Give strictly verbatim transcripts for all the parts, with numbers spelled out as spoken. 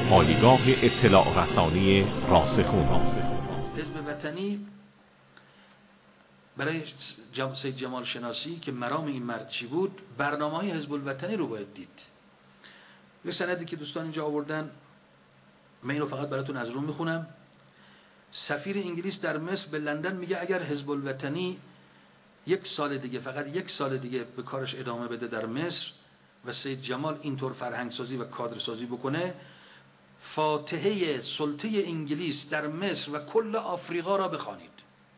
پایگاه اطلاع رسانی راسخون. حزب وطنی برای سید جمال شناسی که مرام این مرد چی بود، برنامه‌های حزب الوطنی رو باید دید. یه سندی که دوستان اینجا آوردن، من اینو فقط براتون از رو میخونم. سفیر انگلیس در مصر به لندن میگه اگر حزب الوطنی یک سال دیگه، فقط یک سال دیگه به کارش ادامه بده در مصر و سید جمال اینطور فرهنگ سازی و کادر سازی بکنه، فاتحه سلطه انگلیس در مصر و کل آفریقا را بخوانید.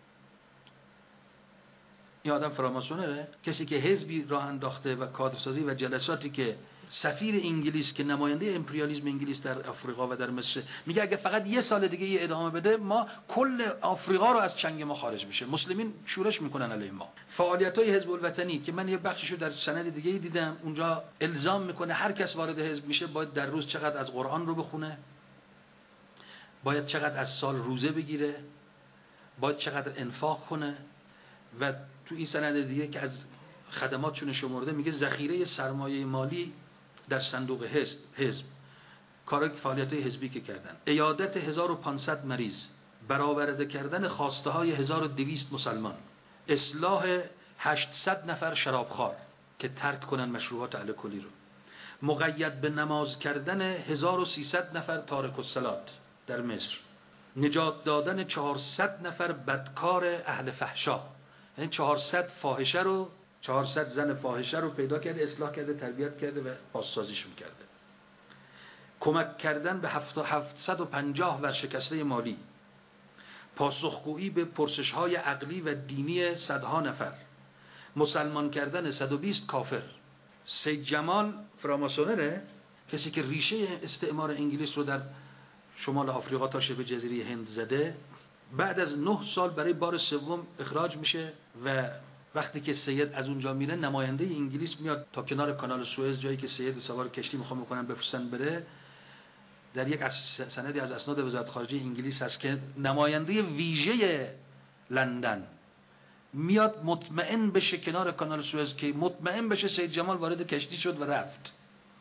این آدم فراماسونره، کسی که حزبی راه انداخته و کادرسازی و جلساتی که سفیر انگلیس که نماینده امپریالیسم انگلیس در آفریقا و در مصر میگه اگه فقط یه سال دیگه یه ادامه بده ما کل آفریقا رو از چنگ ما خارج میشه، مسلمین شورش میکنن علیه ما. فعالیت‌های حزب الوطنی که من یه بخششو در سند دیگه دیدم، اونجا الزام میکنه هر کس وارد حزب میشه باید در روز چقدر از قرآن رو بخونه، باید چقدر از سال روزه بگیره، باید چقدر انفاق کنه و تو این سند دیگه که از خدماتشون شمرده میگه ذخیره سرمایه مالی در صندوق حزب حزب کارای فعالیت حزبی که کردن، عیادت هزار و پانصد مریض، برآورده کردن خواسته های هزار و دویست مسلمان، اصلاح هشتصد نفر شرابخوار که ترک کنن مشروبات الکلی رو، مقید به نماز کردن هزار و سیصد نفر تارک الصلات در مصر، نجات دادن چهارصد نفر بدکار اهل فحشا، یعنی چهارصد فاحشه رو چهارصد زن فاحشه رو پیدا کرده، اصلاح کرده، تربیت کرده و بازسازیشون کرده. کمک کردن به هفتصد و پنجاه ورشکسته مالی، پاسخگویی به پرسش‌های عقلی و دینی صدها نفر، مسلمان کردن صد و بیست کافر. سید جمال فراماسونره، کسی که ریشه استعمار انگلیس رو در شمال آفریقا تا شبه جزیره هند زده، بعد از نه سال برای بار سوم اخراج میشه و وقتی که سید از اونجا میره نماینده انگلیس میاد تا کنار کانال سوئز، جایی که سید سوار کشتی میخوام بکنن بفرستن بره، در یک سندی از اسناد وزارت خارجه انگلیس هست که نماینده ویژه لندن میاد مطمئن بشه کنار کانال سوئز که مطمئن بشه سید جمال وارد کشتی شد و رفت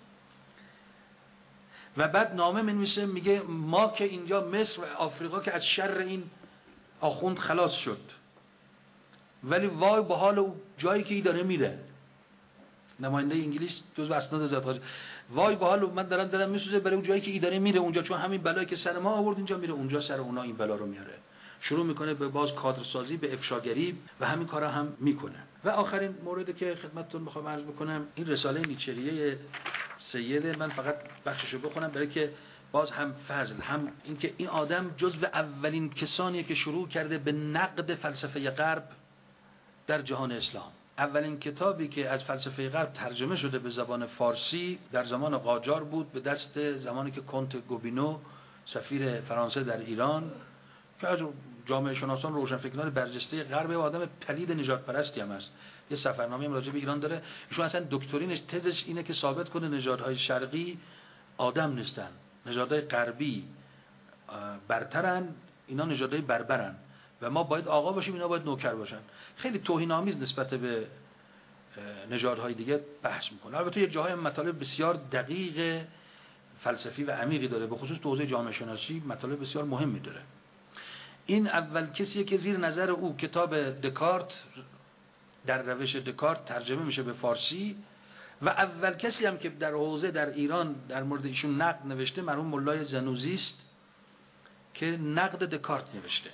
و بعد نامه منویسه میگه ما که اینجا مصر و آفریقا که از شر این آخوند خلاص شد، ولی وای به حال او جایی که ای داره میره. نماینده انگلیس جزو اسناد وزارت خارجه، وای به حال من دارن دارن میسوزه برای اون جایی که ای داره میره اونجا، چون همین بلایی که سر ما آورد اینجا میره اونجا سر اونا این بلا رو میاره. شروع میکنه به باز کادرسازی، به افشاگری و همین کارا هم میکنه. و آخرین موردی که خدمتتون میخوام عرض بکنم این رساله نیچریه سید، من فقط بخششو بخونم برای که باز هم فضل هم اینکه این آدم جزو اولین کسانیه که شروع کرده به نقد فلسفه غرب در جهان اسلام. اولین کتابی که از فلسفه غرب ترجمه شده به زبان فارسی در زمان قاجار بود، به دست زمانی که کنت گوبینو سفیر فرانسه در ایران که از جامعه شناسان روشنفکران برجسته غرب و آدم پلید نژاد پرستی هم است، یه سفرنامه راجع به ایران داره. ایشون اصلا دکترینش تزش اینه که ثابت کنه نژادهای شرقی آدم نیستن، نژادهای غربی برترن، اینا نژادهای بربرن و ما باید آقا باشیم اینا باید نوکر باشن. خیلی توهین‌آمیز نسبت به نژادهای دیگه بحث میکنه. البته یه جاهای مطالب بسیار دقیق فلسفی و عمیقی داره، به خصوص تو حوزه جامعه شناسی مطالب بسیار مهمی داره. این اول کسیه که زیر نظر او کتاب دکارت در روش دکارت ترجمه میشه به فارسی و اول کسی هم که در حوزه در ایران در مورد ایشون نقد نوشته مرحوم مولای زنوزی است که نقد دکارت نوشته.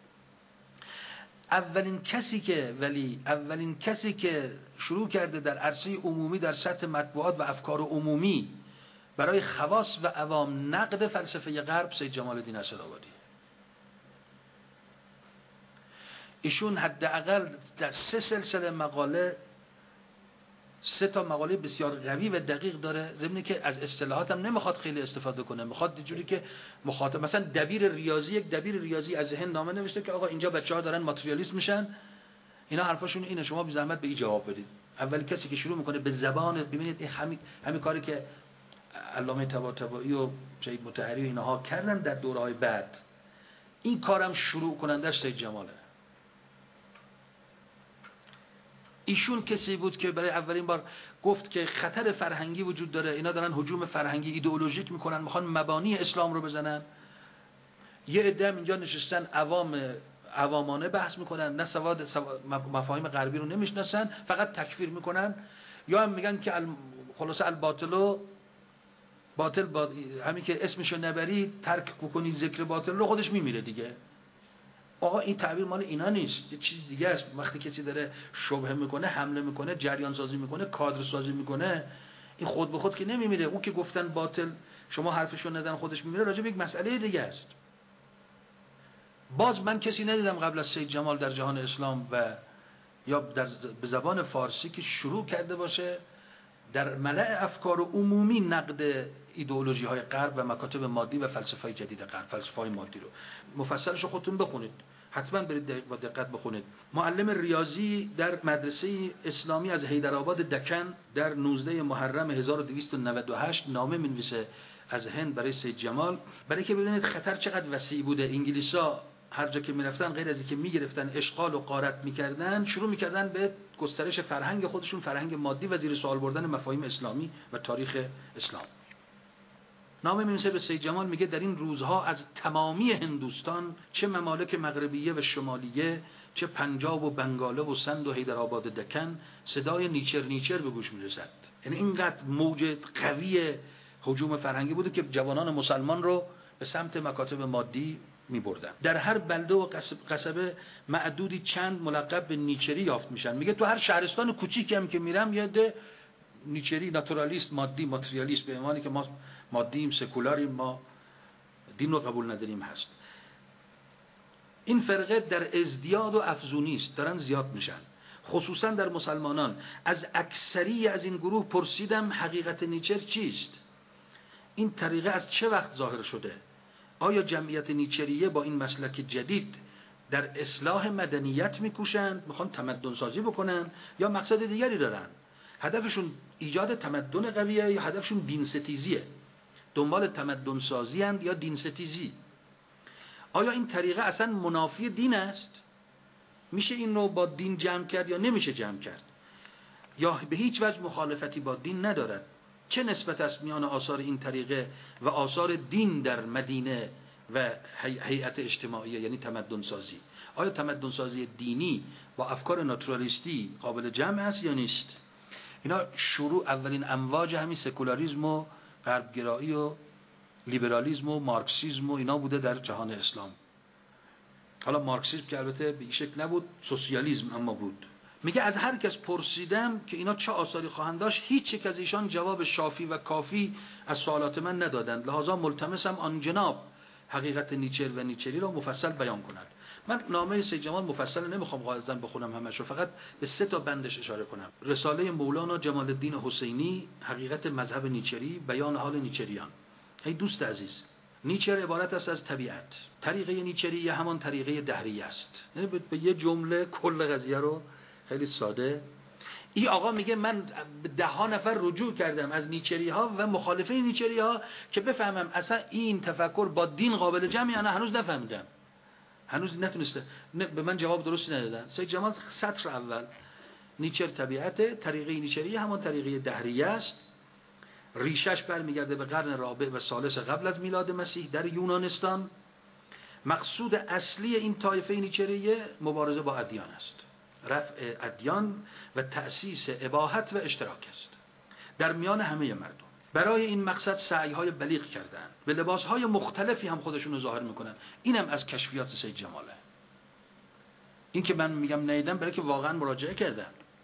اولین کسی که ولی اولین کسی که شروع کرده در عرصه عمومی در سطح مطبوعات و افکار عمومی برای خواص و عوام نقد فلسفه غرب سید جمال الدین اسدآبادی. ایشون حداقل در سه سلسله مقاله، سه تا مقاله بسیار قوی و دقیق داره، ضمن که از اصطلاحات هم نمیخواد خیلی استفاده کنه، میخواد یه جوری که مخاطب، مثلا دبیر ریاضی، یک دبیر ریاضی از هند نامه نوشته که آقا اینجا بچه‌ها دارن ماتریالیست میشن، اینا حرفاشون اینه، شما بی زحمت به این جواب بدید. اول کسی که شروع میکنه به زبان، ببینید این همین همین کاری که علامه طباطبایی و سید مطهری و اینها کردن در دوره‌های بعد، این کارم شروع کنندش سید جماله. ایشون کسی بود که برای اولین بار گفت که خطر فرهنگی وجود داره، اینا دارن هجوم فرهنگی ایدئولوژیک میکنن، میخوان مبانی اسلام رو بزنن. یه عده هم اینجا نشستن عوام عوامانه بحث میکنن، نه سواد مفاهیم غربی رو نمیشناسن، فقط تکفیر میکنن، یا هم میگن که خلاصه الباطلو باطل با... همین که اسمشو نبری ترک بکنی ذکر باطل رو خودش میمیره دیگه. آقا این تعبیر مال اینا نیست، یه چیز دیگه است. وقتی کسی داره شبهه میکنه، حمله میکنه، جریان سازی میکنه، کادر سازی میکنه، این خود به خود که نمیمیره. اون که گفتن باطل شما حرفشو نزن خودش میمیره، راجع به یک مسئله دیگه است. باز من کسی ندیدم قبل از سید جمال در جهان اسلام و یا در به زبان فارسی که شروع کرده باشه در ملأ افکار عمومی نقد ایدئولوژی های غرب و مکاتب مادی و فلسفه های جدید غرب، فلسفه های مادی رو. مفصلش رو خودتون بخونید، حتما برید با دقت بخونید. معلم ریاضی در مدرسه اسلامی از حیدرآباد دکن در نوزده محرم هزار و دویست و نود و هشت نامه می‌نویسه از هند برای سید جمال، برای که ببینید خطر چقدر وسیع بوده. انگلیسا هر جا که میرفتن غیر از اینکه میگرفتن اشغال و غارت میکردن، شروع میکردن به گسترش فرهنگ خودشون، فرهنگ مادی و زیر سوال بردن مفاهیم اسلامی و تاریخ اسلام. نامه می‌نویسه به سید جمال، میگه در این روزها از تمامی هندوستان، چه ممالک مغربیه و شمالیه، چه پنجاب و بنگاله و سند و حیدرآباد دکن، صدای نیچر نیچر به گوش میرسد. یعنی اینقدر موج قوی هجوم فرهنگی بوده که جوانان مسلمان رو به سمت مکاتب مادی می‌بردن. در هر بلده و قصبه معدودی چند ملقب به نیچری یافت میشن. میگه تو هر شهرستان کوچیکی هم که میرم یه ده نیچری، ناتورالیست، مادی، ماتریالیست، به معنی که ما مادیم، سکولاریم، ما دین رو قبول نداریم هست. این فرقه در ازدیاد و افزونی است، دارن زیاد میشن، خصوصا در مسلمانان. از اکثری از این گروه پرسیدم حقیقت نیچر چیست؟ این طریقه از چه وقت ظاهر شده؟ آیا جمعیت نیچریه با این مسلک جدید در اصلاح مدنیت میکوشند، میخوان تمدن سازی بکنن، یا مقصد دیگری دارن؟ هدفشون ایجاد تمدن قویه یا هدفشون دین ستیزیه؟ دنبال تمدن سازی اند یا دین ستیزی؟ آیا این طریقه اصلا منافی دین است؟ میشه این رو با دین جمع کرد یا نمیشه جمع کرد؟ یا به هیچ وجه مخالفتی با دین ندارد؟ چه نسبت است میان آثار این طریقه و آثار دین در مدینه و هیئت اجتماعیه، یعنی تمدن سازی؟ آیا تمدن سازی دینی با افکار ناتورالیستی قابل جمع است یا نیست؟ اینا شروع اولین امواج همین سکولاریسم و غربگرایی و لیبرالیسم و مارکسیسم و اینا بوده در جهان اسلام. حالا مارکسیسم که البته به این شکل نبود، سوسیالیسم اما بود. میگه از هر کس پرسیدم که اینا چه آثاری خواهند داشت، هیچ یک از ایشان جواب شافی و کافی از سوالات من ندادند، لذا ملتمسم آن جناب حقیقت نیچر و نیچری را مفصل بیان کند. من نامه سید جمال مفصل نمیخوام قاعدتاً بخونم همشو، فقط به سه تا بندش اشاره کنم. رساله مولانا جمال الدین حسینی، حقیقت مذهب نیچری، بیان حال نیچریان. ای دوست عزیز، نیچر عبارت است از طبیعت. طریقه نیچری همان طریقه دهریه است. یعنی به یه جمله کل قضیه رو خیلی ساده. این آقا میگه من ده ها نفر رجوع کردم از نیچری ها و مخالفه نیچری ها که بفهمم اصلا این تفکر با دین قابل جمعی. انا هنوز نفهمیدم، هنوز نتونسته، نه به من جواب درستی ندادن. سید جمال سطر اول، نیچر طبیعت، طریقه نیچری همان طریقه دهریه است، ریشش برمیگرده به قرن رابع و ثالث قبل از میلاد مسیح در یونانستان. مقصود اصلی این طایفه نیچریه مبارزه با ادیان است، رفع ادیان و تأسیس اباحت و اشتراک است در میان همه مردم. برای این مقصد سعی‌های بلیغ کردن، به لباس‌های مختلفی هم خودشون رو ظاهر میکنن. اینم از کشفیات سید جماله. این که من میگم نیدم برای که واقعا مراجعه کردن.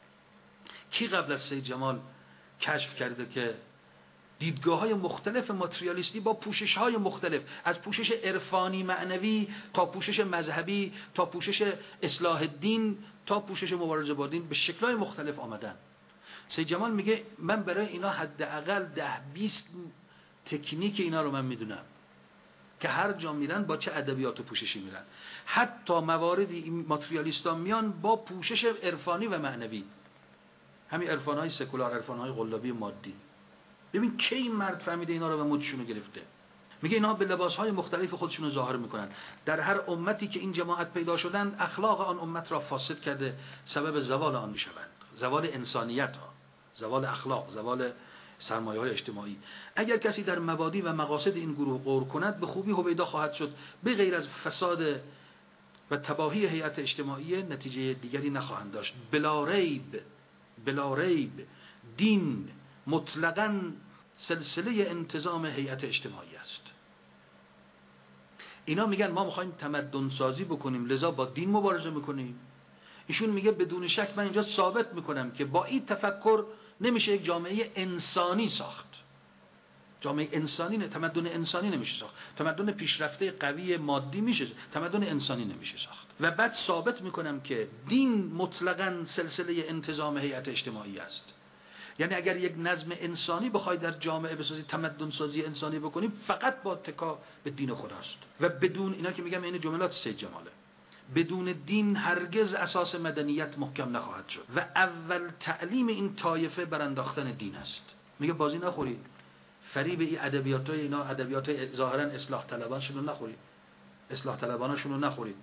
کی قبل از سید جمال کشف کرده که دیدگاه‌های مختلف ماتریالیستی با پوشش‌های مختلف، از پوشش عرفانی معنوی تا پوشش مذهبی تا پوشش اصلاح دین تا پوشش مبارزه با دین، به شکل‌های مختلف آمدن. سید جمال میگه من برای اینا حداقل ده بیست تکنیک اینا رو من میدونم که هر جا میرن با چه ادبیات و پوششی میرن. حتی مواردی این ماتریالیستا میان با پوشش عرفانی و معنوی، همین عرفان‌های سکولار، عرفان‌های قلابی مادی. ببین کی این مرد فهمیده اینا رو و مودشونو گرفته. میگه اینا به لباسهای مختلف خودشونو ظاهر میکنن. در هر امتی که این جماعت پیدا شدن، اخلاق آن امت را فاسد کرده، سبب زوال آن میشوند. زوال انسانیت ها، زوال اخلاق، زوال سرمایه های اجتماعی. اگر کسی در مبادی و مقاصد این گروه غور کند به خوبی هویدا خواهد شد، به غیر از فساد و تباهی هیئت اجتماعی نتیجه دیگری نخواهند داشت. بلا ریب بلا ریب دین مطلقاً سلسله انتظام هیئت اجتماعی است. اینا میگن ما میخوایم تمدن سازی بکنیم لذا با دین مبارزه میکنیم. ایشون میگه بدون شک من اینجا ثابت میکنم که با این تفکر نمیشه یک جامعه انسانی ساخت. جامعه انسانی نه، تمدن انسانی نمیشه ساخت. تمدن پیشرفته قوی مادی میشه، تمدن انسانی نمیشه ساخت. و بعد ثابت میکنم که دین مطلقاً سلسله انتظام هیئت اجتماعی است. یعنی اگر یک نظم انسانی بخوای در جامعه بسازی، تمدن سازی انسانی بکنی، فقط با اتکا به دین خداست. و بدون اینا که میگم این جملات سید جماله، بدون دین هرگز اساس مدنیت محکم نخواهد شد. و اول تعلیم این طایفه برانداختن دین است. میگه بازی نخورید، فریب این ادبیاتای اینا، ادبیاتای ظاهرا اصلاح طلبانشون رو نخورید، اصلاح طلبانشون رو نخورید.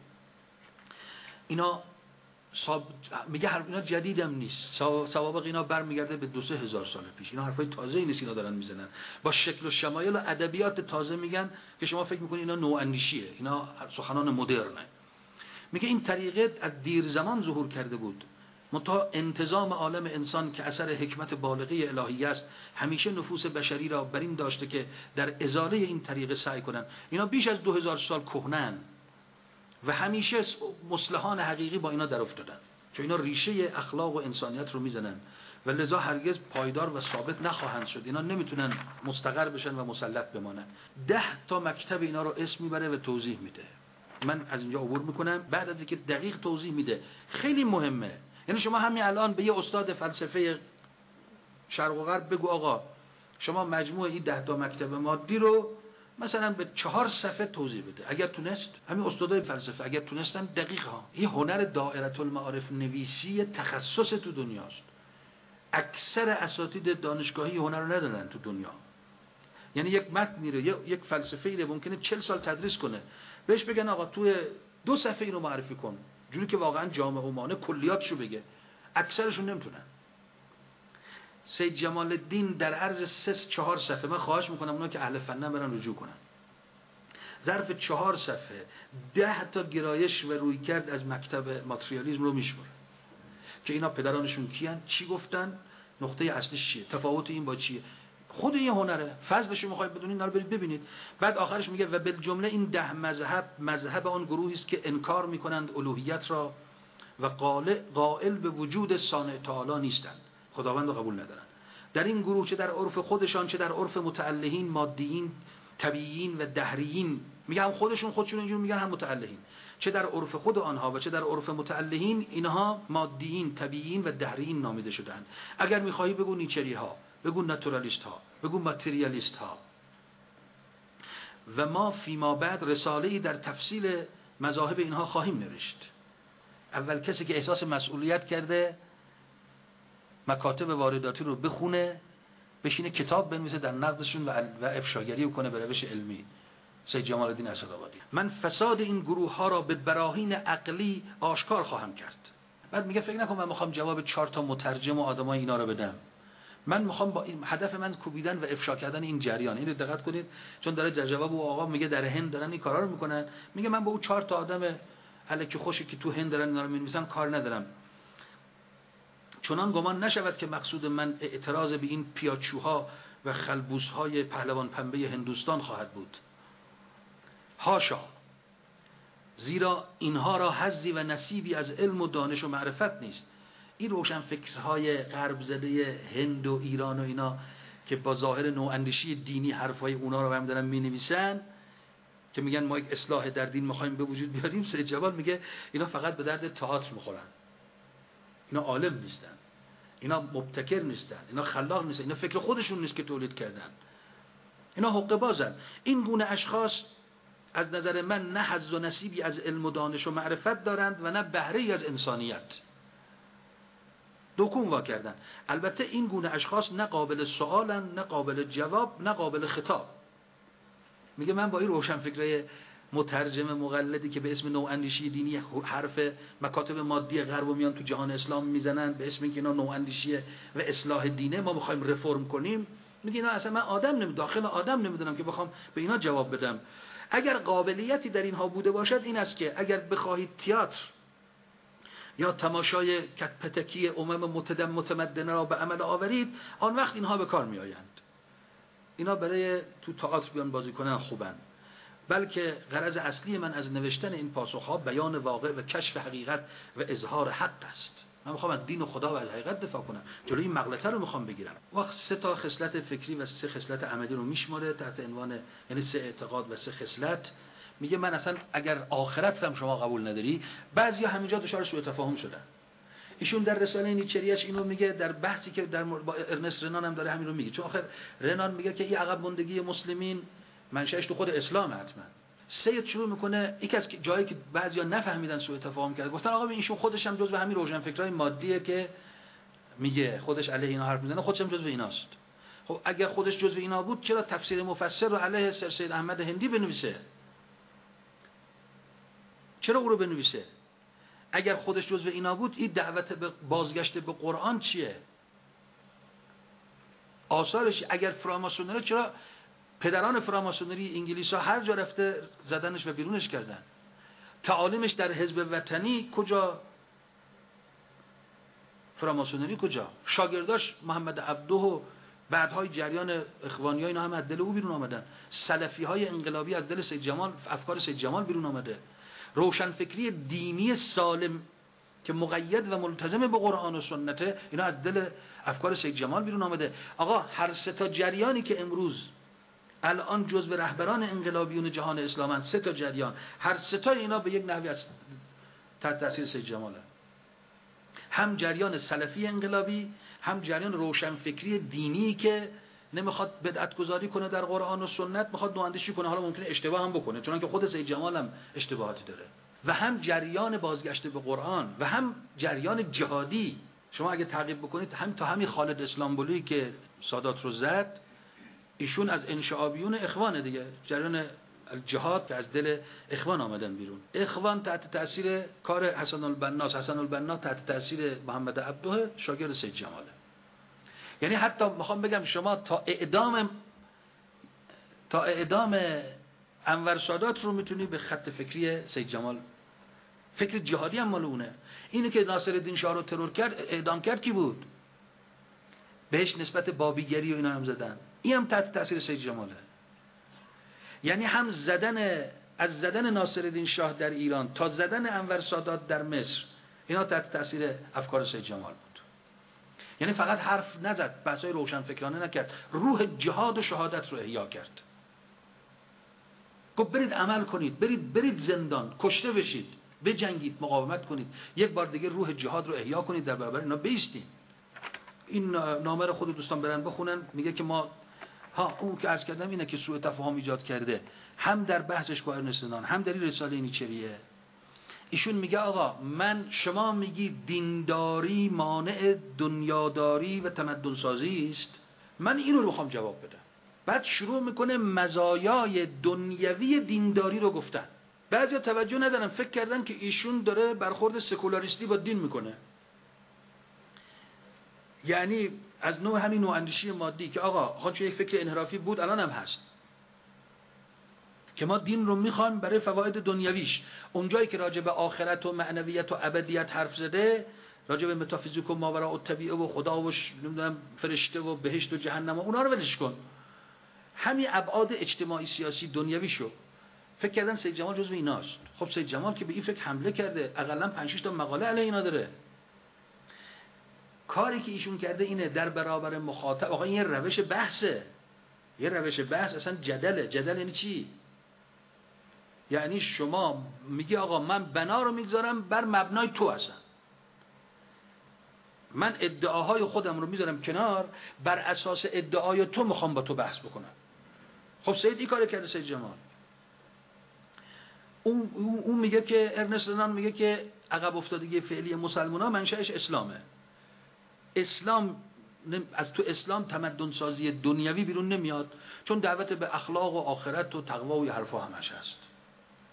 اینا صاب... میگه هر اینا جدیدم نیست، سوابق اینا برمیگرده به دو سه هزار سال پیش. اینا حرفای تازه‌ای نیست، اینا دارن میزنن با شکل و شمایل و ادبیات تازه میگن که شما فکر میکنید اینا نواندیشیه، اینا سخنان مدرنه. میگه این طریقه از دیر زمان ظهور کرده بود، منتها انتظام عالم انسان که اثر حکمت بالغه الهی است همیشه نفوس بشری را بر این داشته که در ازاله این طریقه سعی کنن. اینا بیش از دو هزار سال کهنن و همیشه مصلحان حقیقی با اینا در افتادن، چون اینا ریشه اخلاق و انسانیت رو میزنن و لذا هرگز پایدار و ثابت نخواهند شد. اینا نمیتونن مستقر بشن و مسلط بمانن. ده تا مکتب اینا رو اسم میبره و توضیح میده. من از اینجا عبور میکنم، بعد از اینکه دقیق توضیح میده. خیلی مهمه. یعنی شما همین الان به یه استاد فلسفه شرق و غرب بگو آقا شما مجموع این ده تا مکتب مادی رو مثلا به چهار صفحه توضیح بده، اگر تونست. همین استادای فلسفه اگر تونستن دقیق ها. این هنر دائره المعارف نویسی تخصص تو دنیاست. اکثر اساتید دانشگاهی هنر رو ندارن تو دنیا. یعنی یک متنی رو، یک فلسفه‌ای رو ممکنه چهل سال تدریس کنه، بهش بگن آقا تو دو صفحه اینو معرفی کن، جوری که واقعا جامع و مانع کلیاتشو بگه. اکثرشون نمیتونن. سید جمال الدین در عرض سه چهار صفحه، من خواهش میکنم اونا که اهل فنن برن رجوع کنن، ظرف چهار صفحه ده تا گرایش و رویکرد از مکتب ماتریالیسم رو میشماره که اینا پدرانشون کیان، چی گفتن، نقطه اصلیش چیه، تفاوت این با چیه. خود این هنره، فضلش رو میخواید بدونید اینا رو برید ببینید. بعد آخرش میگه و بالجمله این ده مذهب مذهب آن گروهی است که انکار میکنند الوهیت را و قائل به وجود صانع تعالی نیستند، خداوند رو قبول ندارن. در این گروه چه در عرف خودشان چه در عرف متعلهین مادیین طبیعیین و دهریین، میگم خودشون خودشون اینجور میگن، هم متعلهین، چه در عرف خود آنها و چه در عرف متعلهین، اینها مادیین طبیعیین و دهریین نامیده شدند. اگر میخواهی بگو نیچری ها، بگو ناتورالیست ها، بگو ماتریالیست ها. و ما فیما بعد رساله‌ای در تفصیل مذاهب اینها خواهیم نوشت. اول کسی که احساس مسئولیت کرده مکاتب وارداتی رو بخونه، بشینه کتاب بنویسه در نقدشون و افشاگری کنه به روش علمی، سید جمال الدین اسدآبادی. من فساد این گروه ها را به براهین عقلی آشکار خواهم کرد. بعد میگه فکر نکن من میخوام جواب چهار تا مترجم و آدمای اینا رو بدم. من میخوام با این هدف من کوبیدن و افشا کردن این جریان. اینو دقت کنید، چون داره در جواب او آقا میگه در هند دارن این کارا رو میکنن، میگه من با اون چهار تا آدم الکی خوشی که تو هند دارن اینا رو می‌نویسن کار ندارم. چنان گمان نشود که مقصود من اعتراض به این پیاچوها و خلبوس‌های پهلوان پنبه هندوستان خواهد بود. حاشا، زیرا اینها را حظی و نصیبی از علم و دانش و معرفت نیست. این روشن فکرهای غرب زده هند و ایران و اینا که با ظاهر نواندیشی دینی حرفای اونا رو هم دارن می‌نویسن که میگن ما یک اصلاح در دین می‌خوایم به وجود بیاریم، سید جوال میگه اینا فقط به درد تئاتر می‌خورن. اینا عالم نیستن، اینا مبتکر نیستن، اینا خلاق نیستن، اینا فکر خودشون نیست که تولید کردن، اینا حقه بازن. این گونه اشخاص از نظر من نه حظ و نصیبی از علم و دانش و معرفت دارند و نه بهره‌ای از انسانیت. دکون وا کردن. البته این گونه اشخاص نه قابل سوالن، نه قابل جواب، نه قابل خطاب. میگه من با این روشن فکرای مترجم مقلدی که به اسم نواندیشی دینی حرف مکاتب مادی غرب و میان تو جهان اسلام میزنن به اسم اینکه اینا نواندیشی و اصلاح دینه، ما میخوایم رفرم کنیم. میگه اینا اصلا من آدم نمی داخل آدم نمیدونم که بخوام به اینا جواب بدم. اگر قابلیتی در اینها بوده باشد این است که اگر بخواهید تئاتر یا تماشای کتپتکی امم متدم متمدنه را به عمل آورید، آن وقت اینها به کار می آیند. اینا برای تو تئاتر بیان بازی کنن خوبن، بلکه غرض اصلی من از نوشتن این پاسخها بیان واقع و کشف حقیقت و اظهار حق است. من میخوام از دین و خدا و از حقیقت دفاع کنم، جلوی این مغلطه رو میخوام بگیرم. وقت سه تا خصلت فکری و سه خصلت عملی رو میشماره تحت عنوان، یعنی سه اعتقاد و سه خصلت. میگه من اصلا اگر آخرت هم شما قبول نداری، بعضیا همینجا دچار سوء تفاهم شدن. ایشون در رساله نیچریش اینو میگه، در بحثی که در با ارنست رنان هم داره همین رو میگه. چون آخر رنان میگه که این عقب ماندگی مسلمین منشأش تو خود اسلام حتما. سید شروع میکنه یکی از جایی که بعضیا نفهمیدن سوء تفاهم کرد، گفتن آقا ایشون خودش هم جزو همین روشنفکرای مادیه که میگه خودش علیه اینا حرف میزنه، خودش هم جزو ایناست. خب اگر خودش جزو اینا بود چرا تفسیر مفسر رو علیه سر سید احمد هندی بنویسه؟ چرا او رو بنویسه؟ اگر خودش جزو اینا بود این دعوت به بازگشت به قرآن چیه؟ آثارش اگر فراماسونری، چرا پدران فراماسونری انگلیس ها هر جا رفته زدنش و بیرونش کردن؟ تعالیمش در حزب وطنی کجا؟ فراماسونری کجا؟ شاگرداش محمد عبده و بعدهای جریان اخوانی ها اینا هم از دل او بیرون آمدن. سلفی های انقلابی از دل سید جمال، افکار سید جمال بیرون آمده. روشنفکری دینی سالم که مقید و ملتزم به قرآن و سنته، اینا از دل افکار سید جمال بیرون آمده. آقا هر سه تا جریانی که امروز الان جزو رهبران انقلابیون جهان اسلام، سه تا جریان، هر سه تا اینا به یک نحوی از تحت تاثیر سید جماله. هم جریان سلفی انقلابی، هم جریان روشنفکری دینی که نمیخواد بدعت گذاری کنه در قرآن و سنت، میخواد نواندیشی کنه، حالا ممکنه اشتباه هم بکنه چون که خود سید جمال هم اشتباهاتی داره. و هم جریان بازگشت به قرآن و هم جریان جهادی. شما اگه تعقیب بکنید هم تا همین خالد اسلامبولی که سادات رو زد، ایشون از انشعابیون اخوانه دیگه، جریان جهاد که از دل اخوان آمدن بیرون. اخوان تحت تاثیر کار حسن البنا، حسن البنا تحت تاثیر محمد عبده شاگرد سید جماله. یعنی حتی میخوام بگم شما تا اعدام تا اعدام انور سادات رو میتونی به خط فکری سید جمال، فکر جهادی هم مال اونه. اینه که ناصرالدین شاه رو ترور کرد، اعدام کرد کی بود؟ بهش نسبت بابیگری و اینا هم زدن، این هم تحت تاثیر سید جماله. یعنی هم زدن از زدن ناصرالدین شاه در ایران تا زدن انور سادات در مصر، اینا تحت تاثیر افکار سید جمال بود. یعنی فقط حرف نزد، بحثای روشنفکرانه نکرد، روح جهاد و شهادت رو احیا کرد. گفت برید عمل کنید، برید برید زندان، کشته بشید، بجنگید، مقاومت کنید، یک بار دیگه روح جهاد رو احیا کنید، در برابر اینا بایستید. این نامه رو خود دوستان برن بخونن. میگه که ما ها اون که عرض کردم اینه که سوء تفاهم ایجاد کرده، هم در بحثش با ارنست رنان، هم در این رساله نیچریه. ایشون میگه آقا من، شما میگی دینداری مانع دنیاداری و تمدن سازی است، من اینو رو میخوام جواب بدم. بعد شروع میکنه مزایای دنیوی دینداری رو گفتن. بعضیا توجه ندارن، فکر کردن که ایشون داره برخورد سکولاریستی با دین میکنه، یعنی از نوع همین نواندیشی مادی که آقا خودش یک فکر انحرافی بود، الان هم هست، که ما دین رو میخوایم برای فواید دنیویش. اونجایی که راجع به آخرت و معنویت و ابدیت حرف زده، راجع به متافیزیک و ماوراء الطبیعه و خدا و نمیدونم فرشته و بهشت و جهنم و اونا رو ولش کن. همین ابعاد اجتماعی سیاسی دنیوی شو فکر کردن سید جمال جزو ایناست. خب سید جمال که به این فکر حمله کرده، حداقل پنج شش تا مقاله علیه اینا داره. کاری که ایشون کرده اینه در برابر مخاطب، آقا این یه روش بحثه، یه روش بحث اصلا جدله. جدل یعنی چی؟ یعنی شما میگی آقا من بنا رو میگذارم بر مبنای تو هستم، من ادعاهای خودم رو میذارم کنار، بر اساس ادعای تو میخوام با تو بحث بکنم. خب سید این کار کرده، سید جمال. اون اون میگه که ارنست رنان میگه که عقب افتادگی فعلی مسلمان‌ها منشأش اسلامه. اسلام از تو اسلام تمدن سازی دنیوی بیرون نمیاد، چون دعوت به اخلاق و آخرت و تقوا و حرفا همش هست.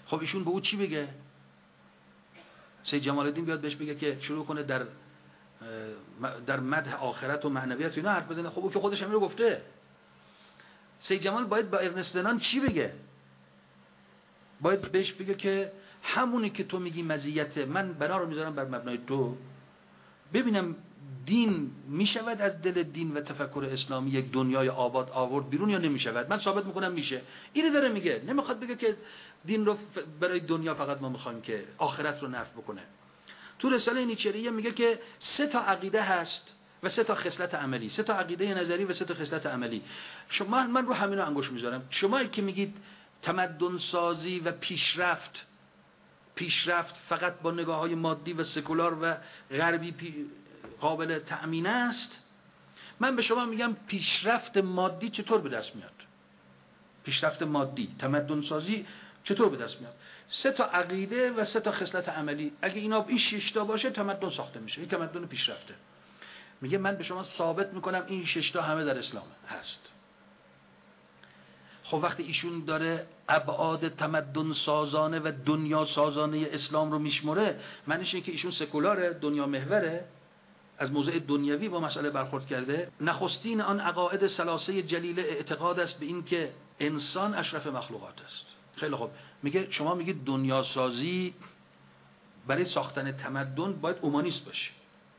خب ایشون به او چی بگه؟ سید جمال الدین بیاد بهش بگه که شروع کنه در در مدح آخرت و معنویت و اینا حرف بزنه؟ خب او که خودش همین رو گفته. سید جمال باید با ارنست رنان چی بگه؟ باید بهش بگه که همونی که تو میگی مزیت، من بنا رو میذارم بر مبنای تو، ببینم دین میشود از دل دین و تفکر اسلامی یک دنیای آباد آورد بیرون یا نمیشود؟ من ثابت میکنم میشه. اینو داره میگه، نمیخواد بگه که دین رو برای دنیا فقط ما میخوایم که آخرت رو نفی بکنه. تو رساله نیچریه میگه که سه تا عقیده هست و سه تا خصلت عملی، سه تا عقیده نظری و سه تا خصلت عملی. شما من رو همین رو انگوش میذارم. شما که میگید تمدن سازی و پیشرفت، پیشرفت فقط با نگاه‌های مادی و سکولار و غربی پی... قابل تأمین است، من به شما میگم پیشرفت مادی چطور به دست میاد؟ پیشرفت مادی، تمدن سازی چطور به دست میاد؟ سه تا عقیده و سه تا خصلت عملی. اگه اینا این شش تا باشه تمدن ساخته میشه، این تمدن پیشرفته. میگه من به شما ثابت میکنم این شش تا همه در اسلام هست. خب وقتی ایشون داره ابعاد تمدن سازانه و دنیا سازانه اسلام رو میشمره، معنیش اینه که ایشون سکولاره، دنیا محوره، از موضع دنیوی با مسئله برخورد کرده. نخستین آن عقاید ثلاثه جلیله اعتقاد است به این که انسان اشرف مخلوقات است. خیلی خوب، میگه شما میگید دنیا سازی برای ساختن تمدن باید اومانیست باشه،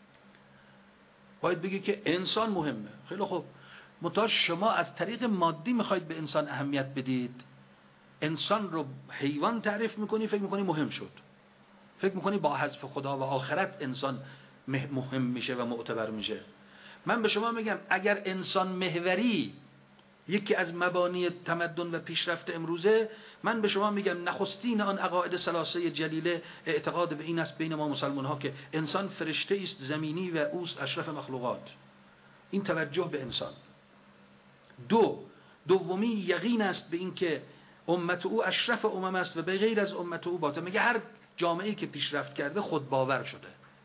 باید بگی که انسان مهمه. خیلی خوب، منتها شما از طریق مادی میخواید به انسان اهمیت بدید، انسان رو حیوان تعریف میکنی، فکر میکنی مهم شد، فکر میکنی با حذف خدا و آخرت انسان مهم میشه و معتبر میشه. من به شما میگم اگر انسان محوری یکی از مبانی تمدن و پیشرفت امروزه، من به شما میگم نخستین آن عقاید ثلاثه جلیله اعتقاد به این است بین ما مسلمان ها که انسان فرشته است زمینی و اوست اشرف مخلوقات. این توجه به انسان. دو دومی یقین است به این که امت او اشرف امم است و به غیر از امت او باطل. میگه هر جامعه‌ای که پیشرفت کرده خود باور شده.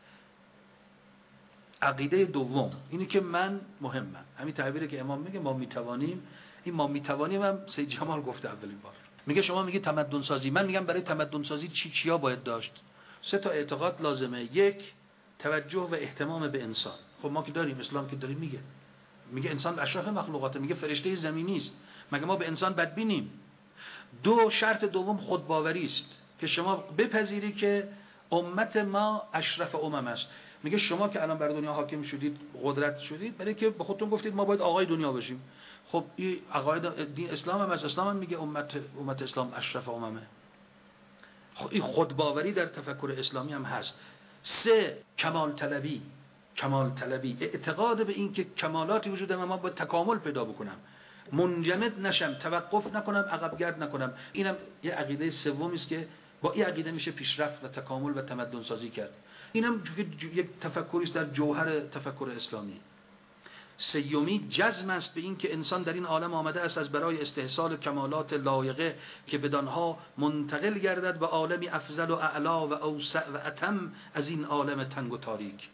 عقیده دوم اینی که من مهمم. همین تعبیری که امام میگه ما میتوانیم، این ما میتوانیم هم سید جمال گفته اولین بار. میگه شما میگی تمدن سازی، من میگم برای تمدن سازی چی چیا باید داشت؟ سه تا اعتقاد لازمه. یک، توجه و احتمام به انسان. خب ما که داریم، اسلام که داریم میگه میگه انسان اشرف مخلوقاته، میگه فرشته زمینی است، مگه ما به انسان بدبینیم؟ دو، شرط دوم خودباوری است که شما بپذیری که امت ما اشرف امم است. میگه شما که الان بر دنیا حاکم شدید، قدرت شدید، برای که به خودتون گفتید ما باید آقای دنیا باشیم. خب این عقاید دین اسلام هم از اسلام هم میگه امت امت اسلام اشرف اممه. خب این خودباوری در تفکر اسلامی هم هست. سه، کمال طلبی. کمال طلبی، اعتقاد به این که کمالاتی وجود داره، ما باید تکامل پیدا بکنم، منجمد نشم، توقف نکنم، عقب گرد نکنم. اینم یه عقیده سومی است که با این عقیده میشه پیشرفت و تکامل و تمدن سازی کرد. اینم یک تفکری است در جوهر تفکر اسلامی. سیومی جزم است به این که انسان در این عالم آمده است از برای استحصال کمالات لایقه که بدانها منتقل گردد به عالمی افضل و اعلا و اوسع و اتم از این عالم تنگ و تاریک.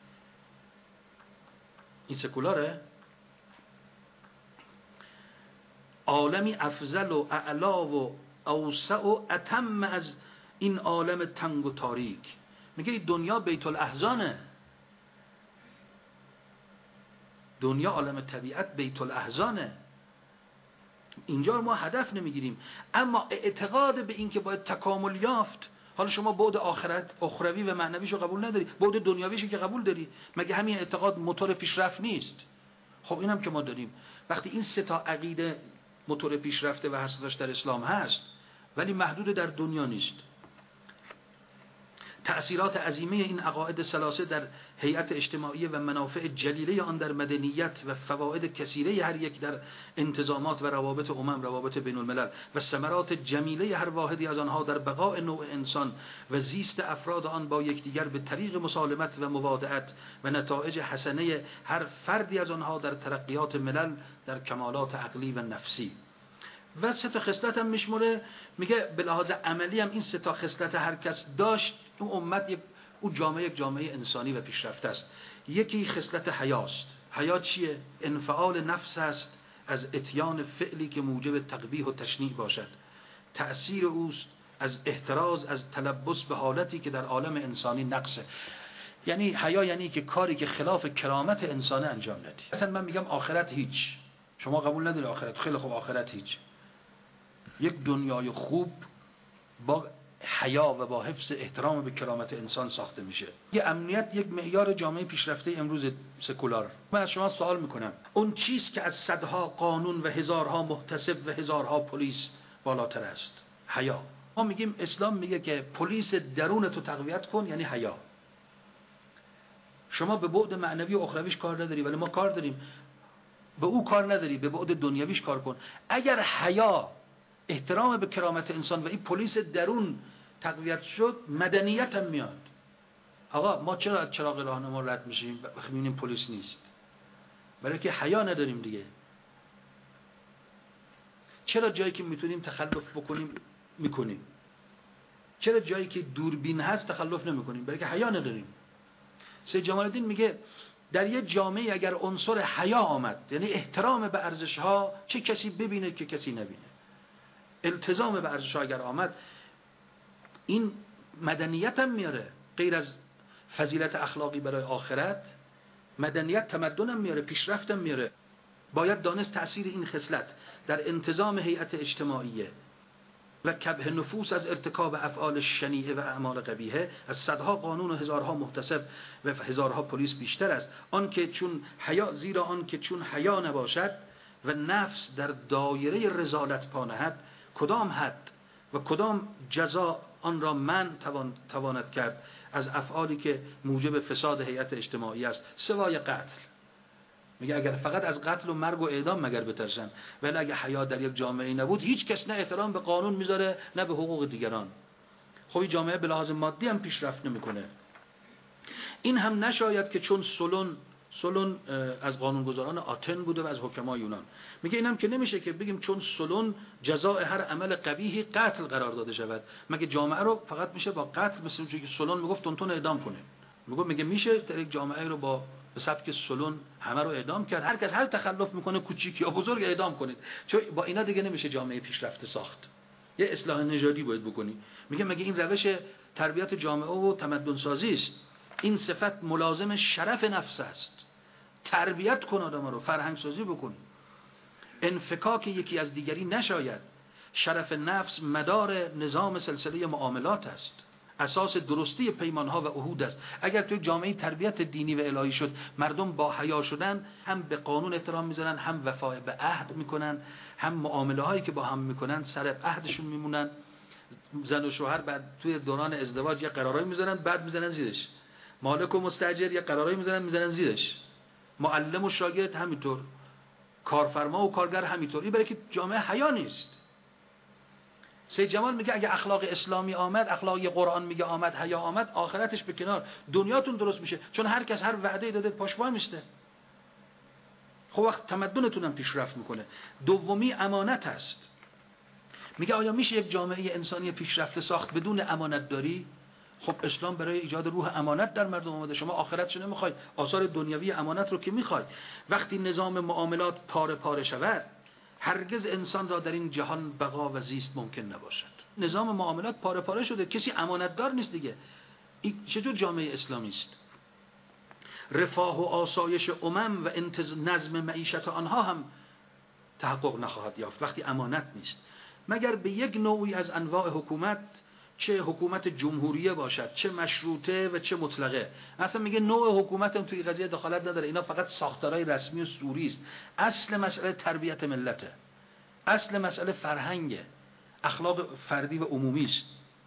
این سکولاره؟ عالمی افضل و اعلا و اوسع و اتم از این عالم تنگ و تاریک. میگه دنیا بیت الاحزانه، دنیا عالم طبیعت بیت الاحزانه، اینجا ما هدف نمیگیریم. اما اعتقاد به این که باید تکامل یافت، حالا شما بعد آخرت اخروی و معنویشو قبول نداری، بعد دنیاویشو که قبول داری، مگه همین اعتقاد موتور پیشرفت نیست؟ خب اینم که ما داریم. وقتی این سه تا عقیده موتور پیشرفته و هستش در اسلام هست، ولی محدود در دنیا نیست. تأثیرات عظیمه این عقاید ثلاثه در هیئت اجتماعی و منافع جلیله آن در مدنیت و فواید کثیره هر یک در انتظامات و روابط امم، روابط بین الملل و ثمرات جمیله هر واحدی از آنها در بقاء نوع انسان و زیست افراد آن با یکدیگر به طریق مسالمت و موادعت و نتایج حسنه هر فردی از آنها در ترقیات ملل در کمالات عقلی و نفسی. و سه تا خصلت هم میشمره. میگه به لحاظ عملی هم این سه تا خصلت هر کس داشت، اون امت یک اون جامعه یک جامعه انسانی و پیشرفته است. یکی خصلت حیاست. حیا چیه؟ انفعال نفس است از اتیان فعلی که موجب تقبیح و تشنیع باشد. تأثیر اوست از احتراز از تلبس به حالتی که در عالم انسانی نقصه. یعنی حیا یعنی که کاری که خلاف کرامت انسانه انجام ندی. مثلا من میگم آخرت هیچ، شما قبول نداری آخرت، خیلی خوب آخرت هیچ. یک دنیای خوب با حیا و با حفظ احترام به کرامت انسان ساخته میشه. یه امنیت یک معیار جامعه پیشرفته امروز سکولار. من از شما سوال میکنم اون چیز که از صدها قانون و هزارها محتسب و هزارها پلیس بالاتر است، حیا. ما میگیم اسلام میگه که پلیس درون تو تقویت کن، یعنی حیا. شما به بعد معنوی و اخرویش کار نداری، ولی ما کار داریم. به او کار نداری، به بعد دنیویش کار کن. اگر حیا، احترام به کرامت انسان و این پلیس درون تقویت شد، مدنیت هم میاد. آقا ما چرا از چراغ راهنما رد میشیم وقتی میبینیم پلیس نیست؟ برای که حیا نداریم دیگه. چرا جایی که میتونیم تخلف بکنیم میکنیم؟ چرا جایی که دوربین هست تخلف نمیکنیم؟ برای که حیا نداریم. سید جمال الدین میگه در یه جامعه اگر عنصر حیا آمد، یعنی احترام به ارزش‌ها، چه کسی ببینه که کسی نبینه، التزام به ارزش‌ها اگر آمد، این مدنیت هم میاره. غیر از فضیلت اخلاقی برای آخرت، مدنیت تمدن هم میاره، پیشرفت هم میاره. باید دانست تأثیر این خصلت در انتظام هیئت اجتماعیه و کبه نفوس از ارتکاب افعال شنیعه و اعمال قبیحه از صدها قانون و هزارها محتسب و هزارها پلیس بیشتر است. آن که چون حیا، زیرا آن که چون حیا نباشد و نفس در دایره رذالت پا نهد، کدام حد و کدام جزا آن را من توان تواند کرد از افعالی که موجب فساد هیئت اجتماعی است، سوای قتل. میگه اگر فقط از قتل و مرگ و اعدام مگر بترسن، ولی اگه حیا در یک جامعه نبود، هیچ کس نه احترام به قانون میذاره نه به حقوق دیگران. خب این جامعه به لحاظ مادی هم پیشرفت نمیکنه. این هم نشاید که چون سولون سولون از قانونگذاران آتن بوده و از حکمای یونان، میگه اینم که نمیشه که بگیم چون سولون جزاء هر عمل قبیحی قتل قرار داده شود. مگه جامعه رو فقط میشه با قتل، مثل اونجوری که سولون میگفت تونتون اعدام کنه؟ میگه میگه میشه در یک جامعه رو با به سبک سولون همه رو اعدام کرد، هر کس هر تخلف میکنه کوچیک یا بزرگ اعدام کنید، چون با اینا دیگه نمیشه جامعه پیشرفته ساخت. یه اصلاح نژادی باید بکنی. میگه مگه این روش تربیت جامعه و تمدن سازی است؟ این صفت ملازم شرف نفس است. تربیت کن آدم رو، فرهنگ سازی بکن. انفکاک یکی از دیگری نشاید. شرف نفس مدار نظام سلسله معاملات است، اساس درستی پیمانها و عهود است. اگر توی جامعه تربیت دینی و الهی شد، مردم با حیا شدن، هم به قانون احترام میذارن، هم وفای به عهد میکنن، هم معامله هایی که با هم میکنن سر عهدشون میمونن. زن و شوهر بعد توی دوران ازدواج یه قرارایی میذارن، بعد میذارن زیرش. مالک و مستاجر یه قرارایی میذارن، میذارن زیرش. معلم و شاگرد همینطور، کارفرما و کارگر همینطور. این برای که جامعه حیا نیست. سید جمال میگه اگه اخلاق اسلامی آمد، اخلاق قرآن میگه آمد، حیا آمد، آخرتش به کنار، دنیاتون درست میشه. چون هر کس هر وعده داده پاش وای میسته. خب وقت تمدنتون هم پیشرفت میکنه. دومی امانت است. میگه آیا میشه یک جامعه انسانی پیشرفته ساخت بدون امانت داری؟ خب اسلام برای ایجاد روح امانت در مردم آمده. شما آخرتشو نمیخوای، آثار دنیوی امانت رو که میخوای. وقتی نظام معاملات پاره پاره شود، هرگز انسان را در این جهان بقا و زیست ممکن نباشد. نظام معاملات پاره پاره شده، کسی امانتدار نیست دیگه. این چطور جامعه اسلامی است؟ رفاه و آسایش امم و انتظ... نظم معیشت آنها هم تحقق نخواهد یافت وقتی امانت نیست، مگر به یک نوعی از انواع حکومت، چه حکومت جمهوریه باشد، چه مشروطه و چه مطلقه. اصلا میگه نوع حکومت هم توی قضیه دخالت نداره، اینا فقط ساختارهای رسمی و سوری است. اصل مسئله تربیت ملته، اصل مسئله فرهنگه، اخلاق فردی و عمومی است.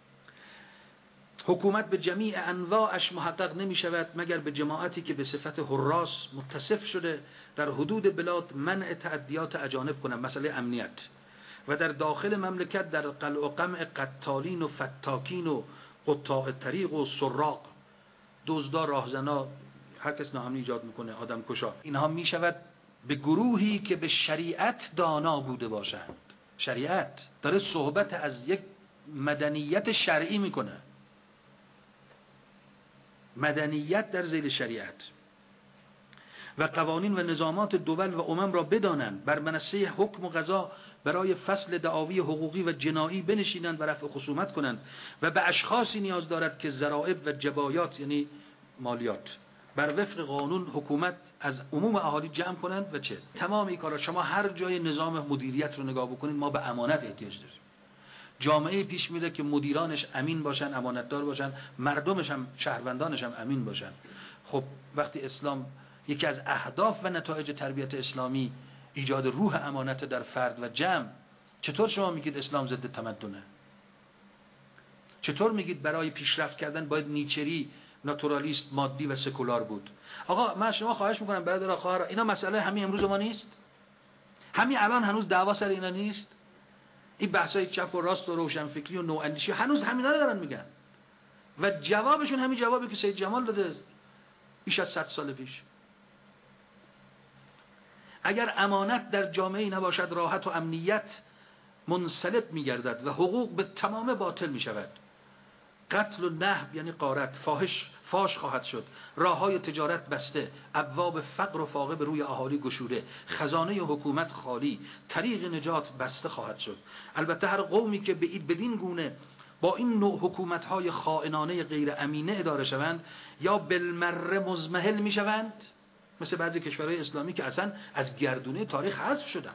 حکومت به جمیع انواعش محقق نمی شود مگر به جماعتی که به صفت حراس متصف شده در حدود بلاد منع تعدیات اجانب کنند، مسئله امنیت، و در داخل مملکت در قلع و قمع قتالین و فتاکین و قطاع طریق و سراق، دزدا، راهزنا، هر کس ناامنی ایجاد میکنه، آدم کشا، اینها می شود به گروهی که به شریعت دانا بوده باشند. شریعت داره صحبت از یک مدنیت شرعی میکنه، مدنیت در ذیل شریعت. و قوانین و نظامات دول و امم را بدانند، بر منصه حکم و قضا برای فصل دعاوی حقوقی و جنایی بنشینند و رفع خصومت کنند و به اشخاصی نیاز دارد که ضرائب و جبایات یعنی مالیات بر وفق قانون حکومت از عموم اهالی جمع کنند و چه تمام این کارا. شما هر جای نظام مدیریت رو نگاه بکنید ما به امانت احتیاج داریم. جامعه پیش میره که مدیرانش امین باشن، امانتدار باشن، مردمش هم شهروندانش هم امین باشن. خب وقتی اسلام یکی از اهداف و نتایج تربیت اسلامی ایجاد روح امانت در فرد و جمع، چطور شما میگید اسلام ضد تمدنه؟ چطور میگید برای پیشرفت کردن باید نیچری، ناتورالیست، مادی و سکولار بود؟ آقا من شما خواهش میکنم برادرها خواهرها، اینا مسئله همین امروز ما نیست؟ همین الان هنوز دعوا سر اینا نیست؟ این بحثای چپ و راست و روشنفکری و نواندیشی هنوز همینا رو دارن میگن و جوابشون همین جوابی که سید جمال داده بیش از صد سال پیش. اگر امانت در جامعه نباشد راحت و امنیت منسلب میگردد و حقوق به تمام باطل میشود. قتل و نهب یعنی غارت، فاحش فاش خواهد شد، راههای تجارت بسته، ابواب فقر و فاقه به روی اهالی گشوده، خزانه حکومت خالی، طریق نجات بسته خواهد شد. البته هر قومی که بدین گونه با این نوع حکومت‌های خائنانه غیر امینه اداره شوند یا بالمره مزمحل میشوند، مثل بعضی کشورهای اسلامی که اصلا از گردونه تاریخ حذف شدن،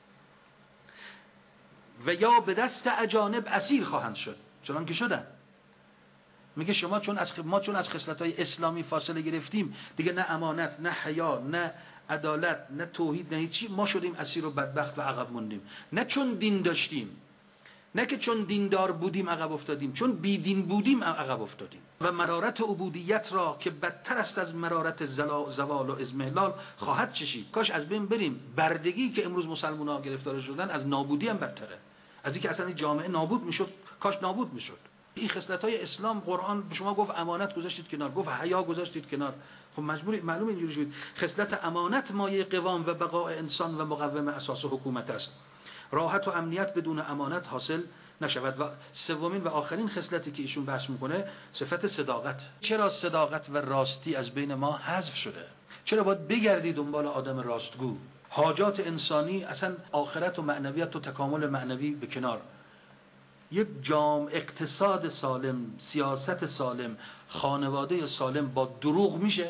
و یا به دست اجانب اسیر خواهند شد، چنان که شدن. میگه شما چون از ما چون از خصلت‌های اسلامی فاصله گرفتیم، دیگه نه امانت، نه حیا، نه عدالت، نه توحید، نه هیچی، ما شدیم اسیر و بدبخت و عقب موندیم. نه چون دین داشتیم، نه که چون دیندار بودیم عقب افتادیم، چون بی دین بودیم عقب افتادیم. و مرارت عبودیت را که بدتر است از مرارت زوال و اضمحلال خواهد چشید. کاش از بین بریم. بردگی که امروز مسلمان‌ها گرفتار شدن از نابودی هم بدتره، از اینکه اصلا این جامعه نابود میشد. کاش نابود میشد. این خصلت‌های اسلام، قرآن به شما گفت امانت گذاشتید کنار، گفت حیا گذاشتید کنار. خب مجبوری معلوم اینجوری شد. خصلت امانت مایه قوام و بقاء انسان و مقوم اساس حکومت است. راحت و امنیت بدون امانت حاصل نشود. و سومین و آخرین خصلتی که ایشون بحث میکنه صفت صداقت. چرا صداقت و راستی از بین ما حذف شده؟ چرا باید بگردی دنبال آدم راستگو؟ حاجات انسانی، اصلا آخرت و معنویت و تکامل معنوی به کنار، یک جام اقتصاد سالم، سیاست سالم، خانواده سالم با دروغ میشه؟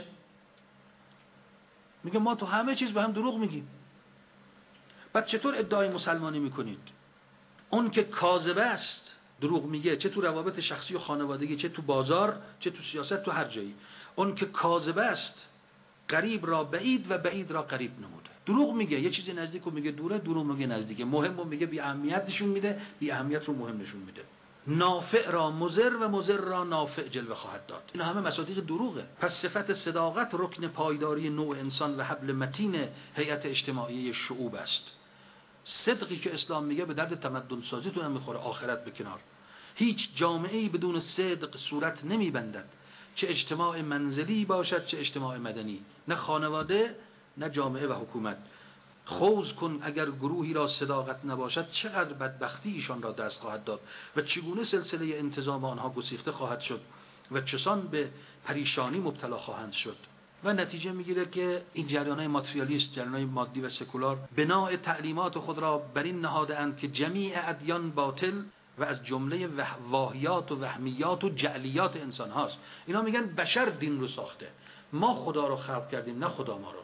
میگه ما تو همه چیز به هم دروغ میگیم. بعد چطور ادعای مسلمانی میکنید؟ اون که کاذب است، دروغ میگه، چه تو روابط شخصی و خانوادگی، چه تو بازار، چه تو سیاست، تو هر جایی. اون که کاذب است، قریب را بعید و بعید را قریب نموده. دروغ میگه، یه چیزی نزدیک رو میگه دوره، دروغ میگه نزدیکه، مهم رو میگه بی اهمیت نشون میده، بی اهمیت رو مهم نشون میده. نافع را مضر و مضر را نافع جلوه خواهد داد. این همه مصادیق دروغه. پس صفت صداقت رکن پایداری نوع انسان و حبل متین هیئت اجتماعی شعوب است. صدقی که اسلام میگه به درد تمدن سازیتون هم میخوره، آخرت به کنار. هیچ جامعه‌ای بدون صدق صورت نمیبندد، چه اجتماع منزلی باشد چه اجتماع مدنی، نه خانواده نه جامعه و حکومت. خوض کن اگر گروهی را صداقت نباشد چقدر بدبختی ایشان را دست خواهد داد و چگونه سلسله انتظام آنها گسیخته خواهد شد و چسان به پریشانی مبتلا خواهند شد. و نتیجه میگیره که این جریان‌های ماتریالیست، جریان‌های مادی و سکولار، بناء تعلیمات خود را بر این نهاده‌اند که جمیع ادیان باطل و از جمله واهیات و وهمیات و جعلیات انسان هاست. اینا میگن بشر دین رو ساخته، ما خدا رو خلق کردیم نه خدا ما رو.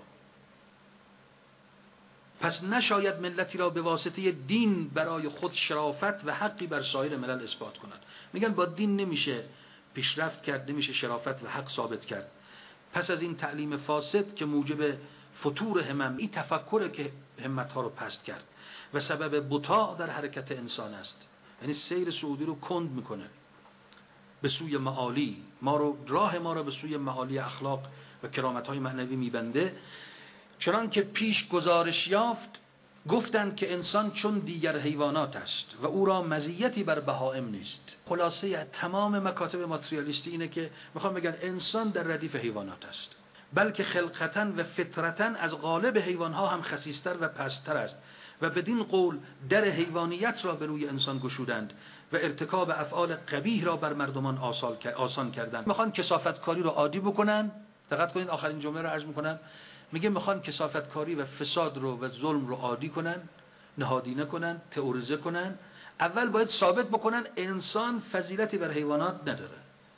پس نشاید ملتی را به واسطه دین برای خود شرافت و حقی بر سایر ملل اثبات کند. میگن با دین نمیشه پیشرفت کرد، نمیشه شرافت و حق ثابت کرد. پس از این تعلیم فاسد که موجب فتور همم، این تفکر که همتها رو پست کرد و سبب بطاء در حرکت انسان است، یعنی سیر سعودی رو کند میکنه به سوی معالی، ما رو راه ما رو به سوی معالی اخلاق و کرامت‌های معنوی میبنده. چنان که پیش گزارش یافت گفتند که انسان چون دیگر حیوانات است و او را مزیتی بر بهائم نیست. خلاصه تمام مکاتب ماتریالیستی اینه که میخوام بگن انسان در ردیف حیوانات است، بلکه خلقتاً و فطرتاً از غالب حیوانها هم خسیستر و پستر است و بدین قول در حیوانیت را به روی انسان گشودند و ارتکاب افعال قبیح را بر مردمان آسان کردند. میخوان کثافتکاری رو عادی بکنن. دقت کنید آخرین جمله رو عرض میکنم، میگه میخوان کثافتکاری و فساد رو و ظلم رو عادی کنن، نهادینه کنن، تئوریزه کنن. اول باید ثابت بکنن انسان فضیلتی بر حیوانات نداره،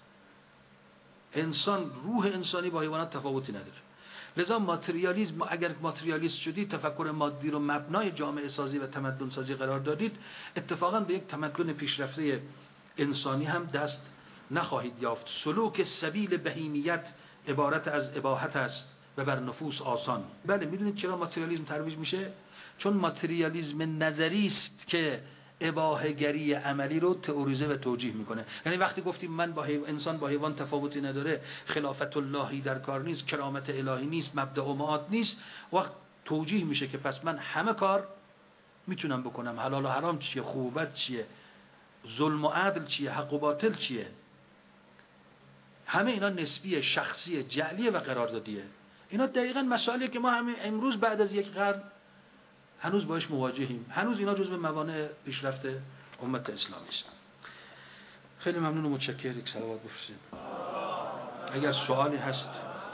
انسان روح انسانی با حیوانات تفاوتی نداره. لذا ماتریالیسم، اگر ماتریالیست شدید، تفکر مادی رو مبنای جامعه سازی و تمدن سازی قرار دادید، اتفاقا به یک تمدن پیشرفته انسانی هم دست نخواهید یافت. سلوک سبیل بهیمیت عبارت از اباحت است و بر نفوس آسان. بله، میدونید چرا ماتریالیسم ترویج میشه؟ چون ماتریالیسم نظری است که اباحه‌گری عملی رو تئوریزه و توجیه میکنه. یعنی وقتی گفتیم من با حیوان، انسان با حیوان تفاوتی نداره، خلافت اللهی در کار نیست، کرامت الهی نیست، مبدأ و معاد نیست، وقت توجیه میشه که پس من همه کار میتونم بکنم. حلال و حرام چیه، خوب و بد چیه، ظلم و عدل چیه، حق و باطل چیه، همه اینا نسبیه، شخصیه، جعلیه و قراردادیه. اینا دقیقاً مسائلیه که ما همین امروز بعد از یک قرن هنوز باش مواجهیم. هنوز اینا جزو موانع پیشرفت امت اسلامی است. خیلی ممنون و متشکرم. یک صلوات بفرستید. اگر سوالی هست.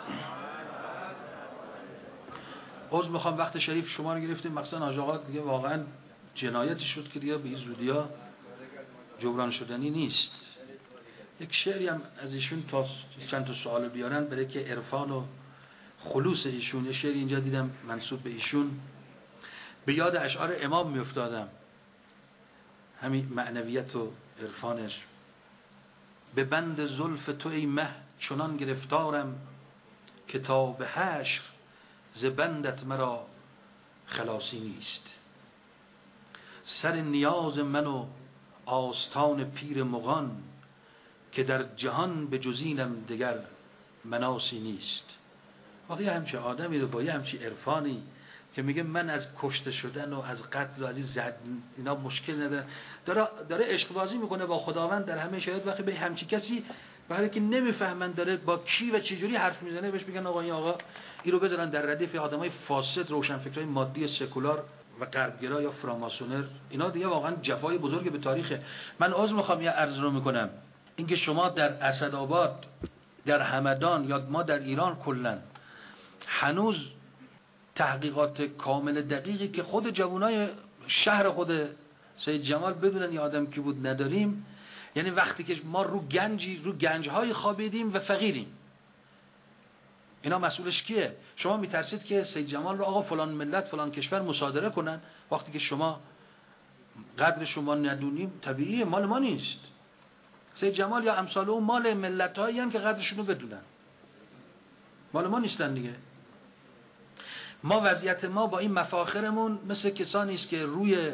عذر میخوام وقت شریف شما رو گرفتیم، مخصوصا حاج آقا دیگه واقعا جنایتی شد که دیگه به این زودیا جبران شدنی نیست. یک شعری هم از ایشون تا چند تا سوال بیارن برای که عرفان و خلوص ایشون. یه شعری اینجا دیدم منسوب به ایشون، به یاد اشعار امام میافتادم، همین معنویت و عرفانش. به بند زلف تو ای مه چنان گرفتارم، که تا به حشر ز بندت مرا خلاصی نیست. سر نیاز من و آستان پیر مغان، که در جهان به جز اینم دگر مناسی نیست. واقعی همچه آدمی رو با یه همچی عرفانی که میگه من از کشته شدن و از قتل و از این زد اینا مشکل نداره، داره داره عشق بازی میکنه با خداوند در همه شرایط. وقتی به همچی کسی برای که نمیفهمن داره با کی و چه جوری حرف میزنه، بهش میگن آقا این آقا این رو بذارن در ردیف آدمای فاسد، روشنفکرای مادی سکولار و غربگرا یا فراماسونر. اینا دیگه واقعا جفای بزرگ به تاریخه. من عذر میخوام یه عرض رو میکنم، اینکه شما در اسدآباد، در همدان یا ما در ایران کلا هنوز تحقیقات کامل دقیقی که خود جوانای شهر خود سید جمال بدونن یه آدم کی بود نداریم. یعنی وقتی که ما رو گنجی رو گنجهای خوابیدیم و فقیریم، اینا مسئولش کیه؟ شما میترسید که سید جمال رو آقا فلان ملت فلان کشور مصادره کنن، وقتی که شما قدر شما ندونیم طبیعیه، مال ما نیست. سید جمال یا امثال اون مال ملت‌هایی هستند که قدرشون رو بدونن، مال ما نیستن دیگه. ما وضعیت ما با این مفاخرمون مثل کسانی است که روی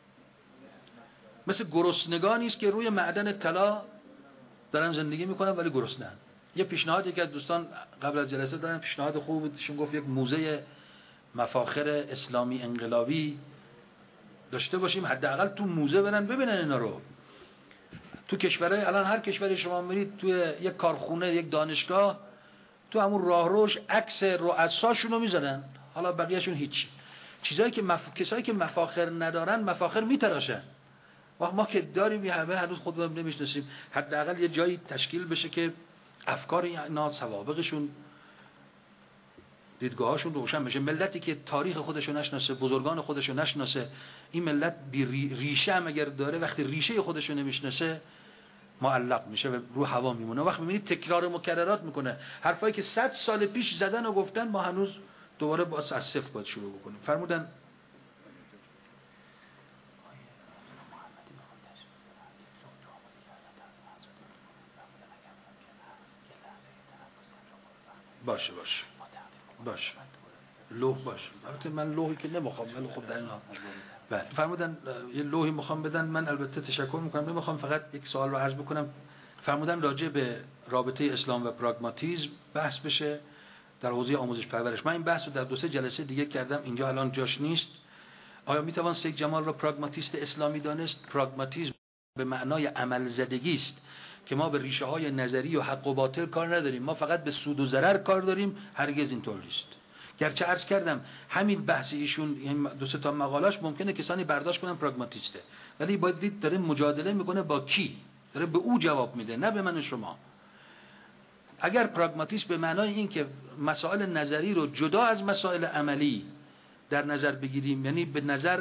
مثل گرسنگانی است که روی معدن طلا دارن زندگی میکنن ولی گرسنه‌اند. یه پیشنهاد یکی از دوستان قبل از جلسه دارن، پیشنهاد خوب بودشون، گفت یک موزه مفاخر اسلامی انقلابی داشته باشیم، حداقل تو موزه برن ببینن اینا رو. تو کشورهای الان هر کشوری شما میرید توی یک کارخونه، یک دانشگاه، تو همون راهروش عکس رؤساشون رو میذارن، حالا بقیه‌شون هیچ. چیزایی که مف... کسایی که مفاخر ندارن مفاخر میتراشن. وقت ما که داریم یه همه هنوز خودمون نمیشناسیم، حداقل یه جایی تشکیل بشه که افکار اینا، سوابقشون، دیدگاهاشون روشن بشه. ملتی که تاریخ خودشو نشناسه، بزرگان خودشو نشناسه، این ملت بی ریشه هم اگر داره، وقتی ریشه خودشو نمیشناسه معلق میشه و رو هوا میمونه. وقت میبینید تکرار مکررات میکنه، حرفایی که صد سال پیش زدن و گفتن ما هنوز دوباره با از صفر باید شروع بکنیم. فرمودن باشه باشه باشه لوح باشه. البته من لوحی که نمیخوام، ولی خب در اینا بله فرمودن یه لوحی میخوام بدن. من البته تشکر میکنم، نمیخوام، فقط یک سوال رو عرض بکنم. فرمودن راجع به رابطه اسلام و پراگماتیسم بحث بشه در حوزه آموزش پرورش. من این بحث رو در دو سه جلسه دیگه کردم، اینجا الان جاش نیست. آیا میتوان سید جمال را پراگماتیست اسلامی دانست؟ پراگماتیسم به معنای عمل زدگی است که ما به ریشه های نظری و حق و باطل کار نداریم، ما فقط به سود و ضرر کار داریم. هرگز اینطور نیست. گرچه عرض کردم همین بحث ایشون، یعنی دو سه تا مقالاش ممکنه کسانی برداشت کنن پراگماتیسته، ولی باید دید داره مجادله میکنه با کی، داره به او جواب میده، نه به من شما. اگر پراگماتیسم به معنای این که مسائل نظری رو جدا از مسائل عملی در نظر بگیریم، یعنی به نظر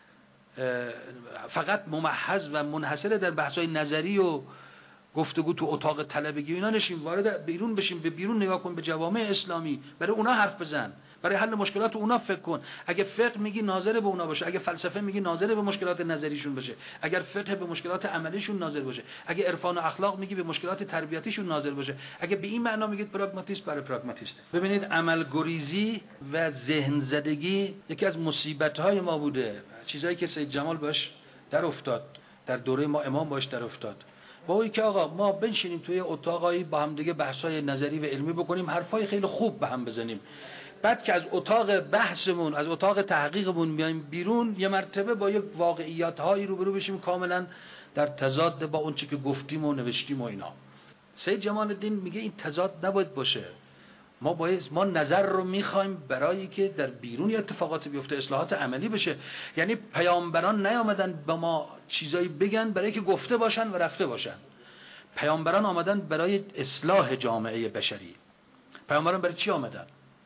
فقط ممحض و منحصر در بحث‌های نظری و گفتگو تو اتاق طلبگی اینا نشیم، وارد بیرون بشیم، به بیرون نگاه کن، به جوامع اسلامی، برای اونا حرف بزن، برای حل مشکلات اونا فکر کن. اگه فقه میگی ناظر به اونا باشه، اگه فلسفه میگی ناظر به مشکلات نظریشون باشه، اگر فقه به مشکلات عملیشون ناظر باشه، اگه عرفان و اخلاق میگی به مشکلات تربیتیشون ناظر باشه. اگه به این معنا میگید پراگماتیسم، برای پراگماتیست. ببینید عمل گریزی و ذهن زدگی یکی از مصیبت‌های ما بوده، چیزایی که سید جمال باش در افتاد، در دوره ما امام باش در افتاد. با این که آقا ما بنشینیم توی اتاقایی با هم دیگه بحث‌های نظری و علمی بکنیم، حرفای خیلی خوب به هم بزنیم، بعد که از اتاق بحثمون، از اتاق تحقیقمون بیایم بیرون، یه مرتبه با یک واقعیت‌هایی روبرو بشیم کاملا در تضاد با اون چی که گفتیم و نوشتیم و اینا. سید جمال الدین میگه این تضاد نباید باشه. ما باید ما نظر رو میخوایم برای که در بیرون اتفاقات بیفته، اصلاحات عملی بشه. یعنی پیامبران نیامدن با ما چیزایی بگن برای که گفته باشن و رفته باشن. پیامبران آمدن برای اصلاح جامعه بشری. پیامبران برای چی آمدن؟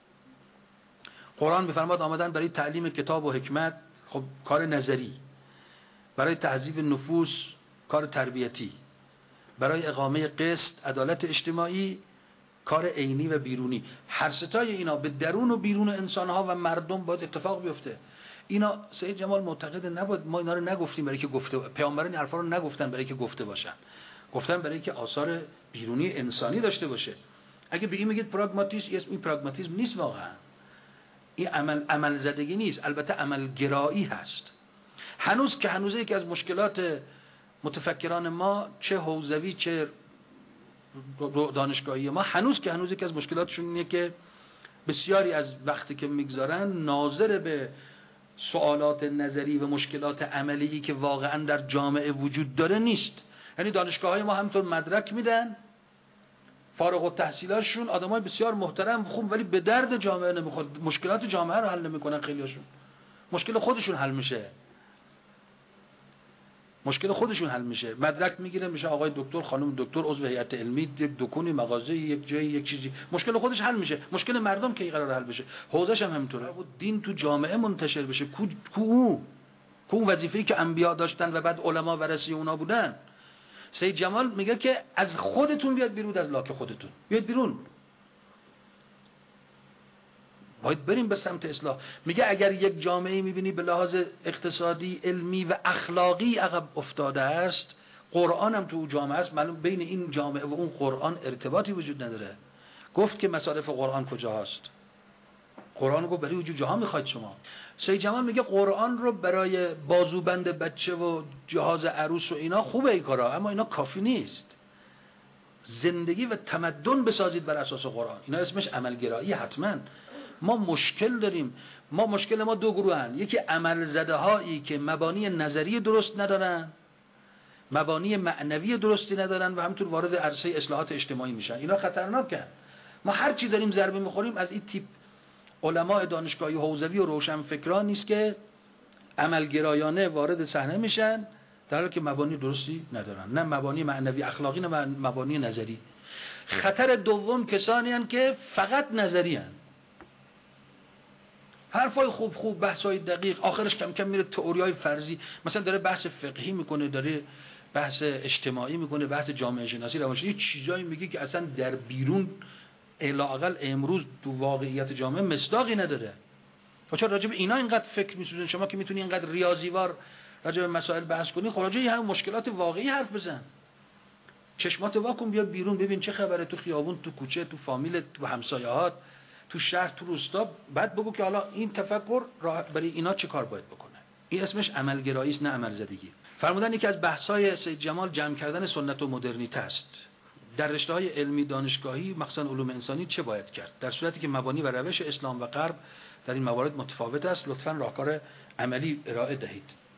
قرآن میفرماد آمدن برای تعلیم کتاب و حکمت، خب کار نظری. برای تهذیب نفوس، کار تربیتی. برای اقامه قسط، عدالت اجتماعی، کار عینی و بیرونی. هر ستای اینا به درون و بیرون انسانها و مردم باید اتفاق بیفته. اینا سید جمال معتقد نبود ما اینا رو نگفتیم برای که گفته، پیامبران این حرفا رو نگفتن برای که گفته باشن، گفتن برای که آثار بیرونی انسانی داشته باشه. اگه به این میگید پراگماتیسم، این پراگماتیسم نیست واقعا. این عمل عمل زدگی نیست، البته عمل گرایی هست. هنوز که هنوز یکی از مشکلات متفکران ما، چه حوزوی چه دانشگاهی ما، هنوز که هنوز یکی از مشکلاتشون اینه که بسیاری از وقتی که میگذارن ناظر به سوالات نظری و مشکلات عملی که واقعا در جامعه وجود داره نیست. یعنی دانشگاه‌های ما همینطور مدرک میدن، فارغ التحصیلاشون آدمای بسیار محترم خوب، ولی به درد جامعه نمیخورد، مشکلات جامعه رو حل نمیکنن. خیلیاشون مشکل خودشون حل میشه، مشکل خودشون حل میشه. مدرک میگیره، میشه آقای دکتر، خانم دکتر، عضو هیئت علمی، یک دکونی، مغازه، یک جایی، یک چیزی، مشکل خودش حل میشه. مشکل مردم کی قرار حل بشه؟ حوزش هم همینطوره. بود دین تو جامعه منتشر بشه. کو کو کو وظیفه‌ای که انبیا داشتن و بعد علما ورثه اونا بودن. سید جمال میگه که از خودتون بیاد بیرون، از لاک خودتون بیاد بیرون، باید بریم به سمت اصلاح. میگه اگر یک جامعه میبینی به لحاظ اقتصادی، علمی و اخلاقی عقب افتاده است، قرآن هم تو جامعه است، معلوم بین این جامعه و اون قرآن ارتباطی وجود نداره. گفت که مصارف قرآن کجا هست؟ قرآن گفت برای وجود جهان میخواید شما. سید جمال میگه قرآن رو برای بازوبند بچه و جهاز عروس و اینا خوبه این کارا، اما اینا کافی نیست. زندگی و تمدن بسازید بر اساس قرآن. اینا اسمش عملگرایی. حتما ما مشکل داریم. ما مشکل ما دو گروه هن. یکی عمل زده هایی که مبانی نظری درست ندارن، مبانی معنوی درستی ندارن و همینطور وارد عرصه اصلاحات اجتماعی میشن. اینا خطرناکن. ما هر چی داریم ضربه میخوریم از این تیپ علماء دانشگاهی حوزوی و روشنفکران نیست که عملگرایانه وارد صحنه میشن در حالی که مبانی درستی ندارن، نه مبانی معنوی اخلاقی نه مبانی نظری. خطر دوم کسانی هستند که فقط نظری هستند، حرفای خوب خوب، بحثای دقیق، آخرش کم کم میره تئوریای فرضی، مثلا داره بحث فقهی میکنه، داره بحث اجتماعی میکنه، بحث جامعه شناسی، روانشناسی، چیزایی میگه که اصلا در بیرون الاقل امروز تو واقعیت جامعه مصداقی نداره. خب چرا راجع به اینا اینقدر فکر میسوزن؟ شما که میتونی اینقدر ریاضیوار راجع به مسائل بحث کنی، خب راجع به همین مشکلات واقعی حرف بزن. چشمات واکن، بیا بیرون ببین چه خبره تو خیابون، تو کوچه، تو فامیل، تو همسایه‌هات، تو شهر، تو روستا. بعد بگو که حالا این تفکر برای اینا چه کار باید بکنه. این اسمش عملگرایی است، نه عمل زدگی. فرمودن یکی از بحث‌های سید جمال جمع کردن سنت و مدرنیته است. در رشته‌های علمی دانشگاهی مخصوصا علوم انسانی چه باید کرد در صورتی که مبانی و روش اسلام و غرب در این موارد متفاوت است؟ لطفاً راهکار عملی ارائه دهید.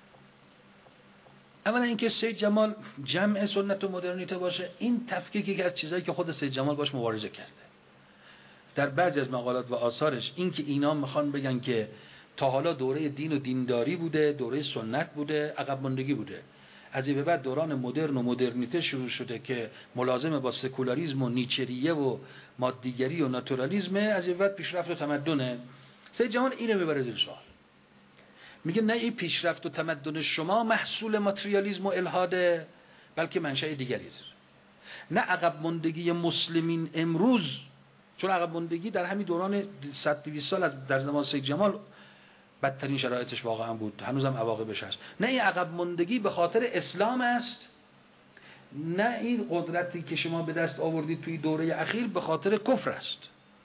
اولا اینکه سید جمال جمع سنت و مدرنیته باشه، این تفکیک یکی از چیزایی که خود سید جمال باش مبارزه کرده. در بعضی از مقالات و آثارش این که اینا میخوان بگن که تا حالا دوره دین و دینداری بوده، دوره سنت بوده، عقب ماندگی بوده. از این به بعد دوران مدرن و مدرنیته شروع شده که ملازم با سکولاریسم و نیچریه و مادیگری و ناتورالیسم، از این بعد پیشرفت و تمدنه. سید جمال اینو میبره زیر سوال، میگه نه این پیشرفت و تمدن شما محصول ماتریالیسم و الحاده، بلکه منشأ دیگری داره. نه عقب ماندگی مسلمین امروز، چون عقب ماندگی در همین دوران صد دویست سال از در زمان سید جمال بدترین شرایطش واقعا بود، هنوزم عواقبش هست. نه این عقب ماندگی به خاطر اسلام است، نه این قدرتی که شما به دست آوردید توی دوره اخیر به خاطر کفر است.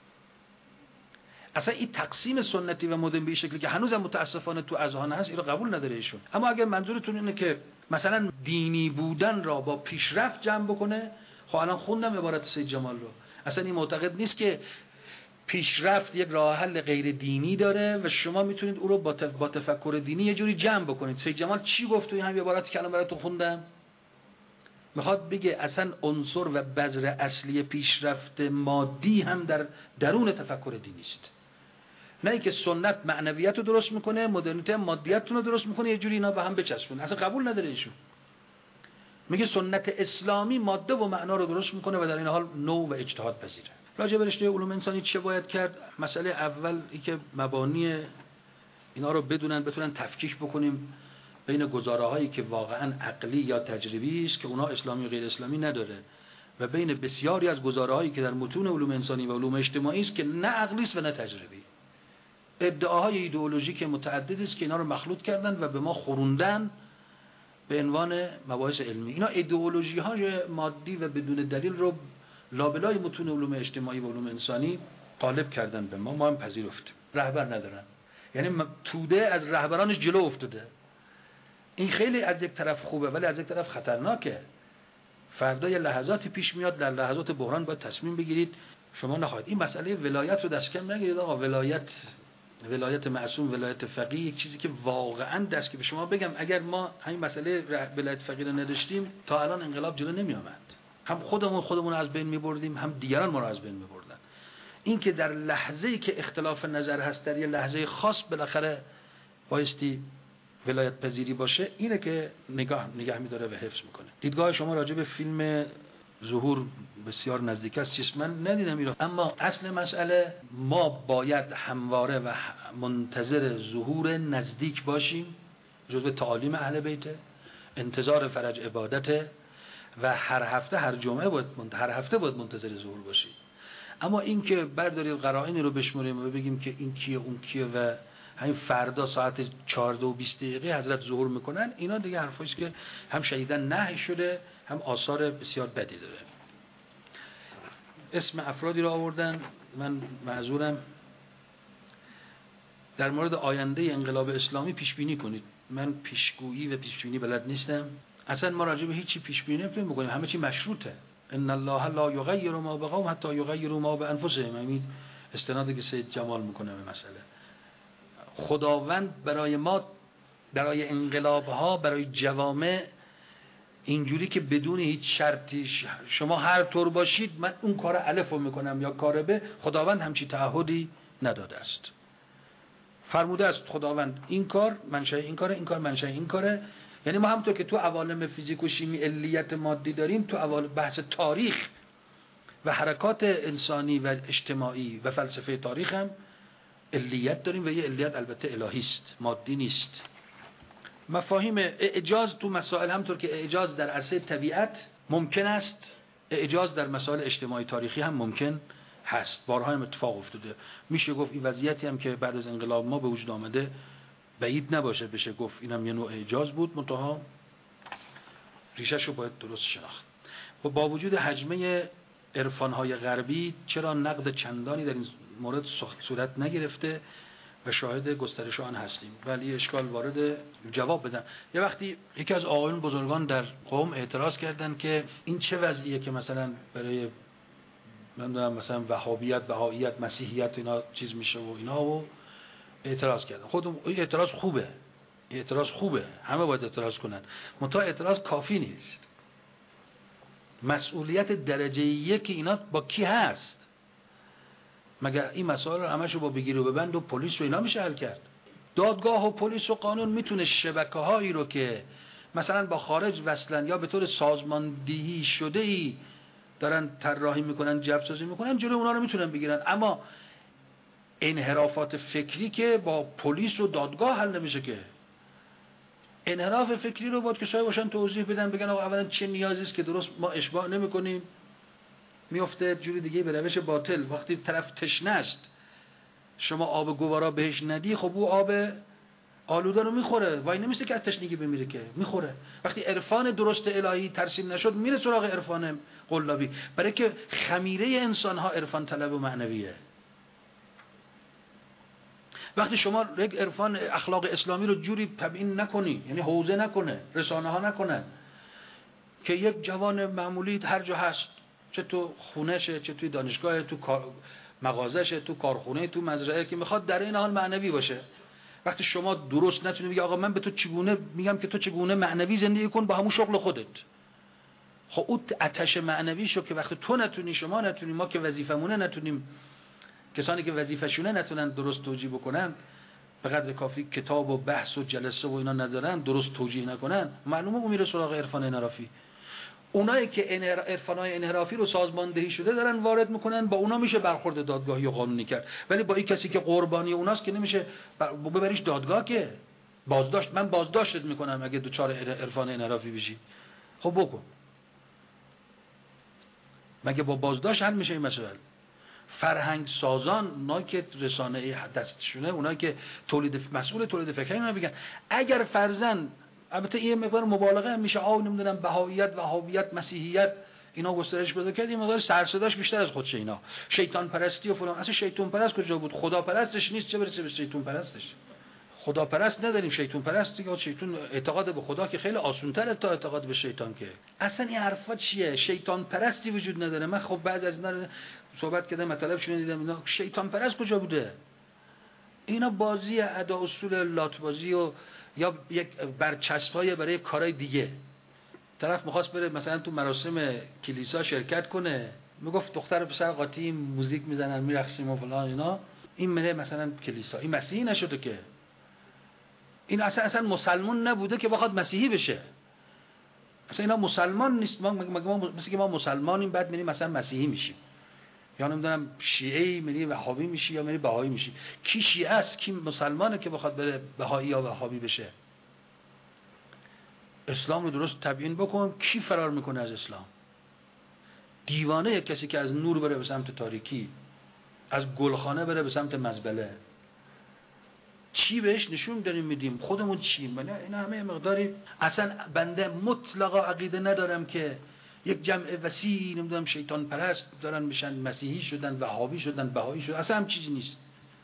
اصلا این تقسیم سنتی و مدرن به این شکلی که هنوزم متاسفانه تو اذهان هست، اینو قبول نداره ایشون. اما اگر منظورتون اینه که مثلا دینی بودن را با پیشرفت جمع بکنه، خب الان خوندم عبارت سید جمال رو، اصلا این معتقد نیست که پیشرفت یک راه حل غیر دینی داره و شما میتونید او رو با, تف... با تفکر دینی یه جوری جمع بکنید. سید جمال چی گفت توی همین عبارتی که الان براتون خوندم؟ میخواد بگه اصلا عنصر و بذر اصلی پیشرفت مادی هم در درون تفکر دینی است. نه اینکه سنت معنویت رو درست میکنه، مدرنیته مادیت رو درست میکنه، یه جوری اینا به هم بچسبونه. اصلا قبول نداره ایشون. میگه سنت اسلامی ماده و معنا رو درست میکنه و در این حال نوع و اجتهاد پذیره. راجع به رشته علوم انسانی چه باید کرد؟ مسئله اول این که مبانی اینا رو بدونن، بتونن تفکیک بکنیم بین گزاره‌هایی که واقعا عقلی یا تجربی است که اونا اسلامی و غیر اسلامی نداره، و بین بسیاری از گزاره‌هایی که در متون علوم انسانی و علوم اجتماعی است که نه عقلی است و نه تجربی. ادعاهای ایدئولوژیک متعددی است که اینا رو مخلوط کردن و به ما خوروندن به عنوان مباحث علمی. اینا ایدئولوژی‌های مادی و بدون دلیل رو لابلای متون علوم اجتماعی و علوم انسانی غالب کردن به ما، ما هم پذیرفتیم. رهبر ندارن، یعنی توده از رهبرانش جلو افتاده. این خیلی از یک طرف خوبه ولی از یک طرف خطرناکه. فردا یه لحظاتی پیش میاد، در لحظات بحران باید تصمیم بگیرید. شما نخواهید این مسئله ولایت رو دست کم نگیرید. آقا ولایت، ولایت معصوم، ولایت فقیه، یک چیزی که واقعا دست که به شما بگم اگر ما همین مسئله ولایت فقیه رو نداشتیم تا الان انقلاب جلو نمی آمد. هم خودمون خودمون از بین می‌بردیم، هم دیگران ما رو از بین می‌بردن. این که در لحظه‌ای که اختلاف نظر هست در یه لحظه خاص بالاخره بایستی ولایت پذیری باشه، اینه که نگاه نگه می‌داره و حفظ می‌کنه. دیدگاه شما راجع به فیلم ظهور بسیار نزدیک است. چیز من ندیدم اینو، اما اصل مسئله ما باید همواره و منتظر ظهور نزدیک باشیم. جزء تعالیم اهل بیت، انتظار فرج عبادت و هر هفته هر جمعه باید هر هفته باید منتظر ظهور باشیم. اما این که برداریم قرائنی رو بشمریم و بگیم که این کیه اون کیه و همین فردا ساعت چهارده و بیست دقیقه حضرت ظهور میکنن، اینا دیگه حرفایی است که هم شدیداً نهی شده، هم آثار بسیار بدی داره. اسم افرادی رو آوردن، من معذورم. در مورد آینده انقلاب اسلامی پیش بینی کنید. من پیشگویی و پیش بینی بلد نیستم. اصلا ما راجع به هیچی پیش بینی نمی کنیم، همه چی مشروطه. ان الله لا یغیر ما بقوم حتی یغیروا ما بانفسهم. همین استنادی که سید جمال میکنه به مسئله. خداوند برای ما، برای انقلاب ها، برای جوامع اینجوری که بدون هیچ شرطی شما هر طور باشید من اون کار الف رو میکنم یا کار ب، خداوند همچی تعهدی نداده است. فرموده است خداوند این کار منشأ این کاره، این کار منشأ این کاره. یعنی ما همونطور که تو عوالم فیزیک و شیمی علیت مادی داریم، تو عوالم بحث تاریخ و حرکات انسانی و اجتماعی و فلسفه تاریخ هم علیت داریم و یه علیت البته الهی است، مادی نیست. مفاهیم اعجاز تو مسائل همطور که اعجاز در عرصه طبیعت ممکن است، اعجاز در مسائل اجتماعی تاریخی هم ممکن هست. بارها هم اتفاق افتاده. میشه گفت این وضعیتی هم که بعد از انقلاب ما به وجود آمده بعید نباشه بشه گفت اینم یه نوع اعجاز بود، منتها ریشه‌ش رو باید درست شناخت. و با وجود حجمه عرفان‌های غربی چرا نقد چندانی در این مورد صورت نگرفته و شاهد گسترش آن هستیم. ولی اشکال وارد جواب بدم. یه وقتی یکی از آقایون بزرگان در قم اعتراض کردن که این چه وضعیه که مثلا برای نمیدونم مثلا وهابیت، بهائیت، مسیحیت اینا چیز میشه و اینا، و اعتراض کردن. خودم این اعتراض خوبه، اعتراض خوبه، همه باید اعتراض کنن، منتها اعتراض کافی نیست. مسئولیت درجه یک اینا با کی هست؟ مگر این مسائل رو همشو با بگیر و ببند و پلیس و اینا میشه حل کرد؟ دادگاه و پلیس و قانون میتونه شبکه‌هایی رو که مثلا با خارج وصلن یا به طور سازماندهی شده ای دارن طراحی میکنن، جبر سازی میکنن، جلوی اونا رو میتونن بگیرن. اما انحرافات فکری که با پلیس و دادگاه حل نمیشه که. انحراف فکری رو باید کسایی باشن توضیح بدن، بگن آقا اولا چه نیازی است که درست ما اشباع نمیکنیم، میفته جوری دیگه به روش باطل. وقتی طرف تشنه است شما آب گوارا بهش ندی، خب او آب آلوده رو میخوره، وای نمیشه که از تشنگی بمیره که، میخوره. وقتی عرفان درست الهی ترسیم نشد میره سراغ عرفان قلابی، برای که خمیره انسان ها عرفان طلب و معنویه. وقتی شما یک عرفان اخلاق اسلامی رو جوری تبیین نکنی، یعنی حوزه نکنه، رسانه ها نکنن، که یک جوان معمولی هر جا هست، چه تو خونهشه، چه توی دانشگاه، تو مغازشه، تو کارخونه، تو مزرعه، که میخواد در این حال معنوی باشه. وقتی شما درست نتونی بگی آقا من به تو چگونه میگم که تو چگونه معنوی زندگی کن با همون شغل خودت، خب اون آتش معنوی شو که وقتی تو نتونی، شما نتونی، ما که وظیفمونه نتونیم، کسانی که وظیفه‌شونه نتونن درست توجیه بکنن، به قدر کافی کتاب و بحث و جلسه و اینا نذارن، درست توجیه نکنن، معلومه اون میره سراغ عرفان انحرافی. اونایی که عرفانای انحرافی رو سازماندهی شده دارن وارد میکنن، با اونا میشه برخورد دادگاهی و قانونی کرد. ولی با این کسی که قربانی اوناست که نمیشه ببریش دادگاه، که بازداشت، من بازداشتت میکنم اگه دوچار عرفان انحرافی بشی. خب بکن، مگه با بازداشت حل میشه این مسئله؟ فرهنگ سازان، اونایی که رسانه دستشونه، اونایی که تولید مسئول تولید فکری اینا بگن اگر فرضاً، البته این مقدار مبالغه هم میشه، آو نمیدونم بهاییت، وهابیت، مسیحیت اینا گسترش پیدا کرد، این مقدار سر صداش بیشتر از خودشه، اینا شیطان پرستی و فلان. اصلا شیطان پرست کجا بود؟ خدا پرستش نیست، چه برسه به شیطان پرستش. خدا پرست نداریم، شیطان پرست دیگه. شیطان اعتقاد به خدا که خیلی آسان‌تره تا اعتقاد به شیطان. که اصلا این حرفا چیه؟ شیطان پرستی وجود نداره. من خب بعضی از اینا صحبت کردم، مطلب شون دیدم، اینا شیطان پرست کجا بوده؟ اینا بازی ادا اصول لات بازی و یا یک برچسبای برای کارهای دیگه. طرف می‌خواست بره مثلا تو مراسم کلیسا شرکت کنه، میگفت دختر و پسر قاطی موزیک میزنن میرقصیم و فلان اینا، این میره مثلا کلیسا. این مسیحی نشده که، این اصلا اصلا مسلمان نبوده که بخواد مسیحی بشه. اصلا اینا مسلمان نیست. ما مثل که ما مسلمانیم بعد میریم مثلا مسیحی میشیم، یا نمیدونم شیعه‌ای میری وهابی میشی یا میری بهایی میشی. کی شیعه است، کی مسلمانه که بخواد بره بهایی یا وهابی بشه؟ اسلام رو درست تبیین بکن. کی فرار میکنه از اسلام؟ دیوانه کسی که از نور بره به سمت تاریکی، از گلخانه بره به سمت مزبله. چی بهش نشون داریم میدیم؟ خودمون چیم؟ اینا همه مقداری. اصلا بنده مطلقا عقیده ندارم که یک جمع وسیع نمیدونم شیطان پرست دارن میشن مسیحی شدن، وهابی شدن، بهایی شدن. اصلا هم چیزی نیست.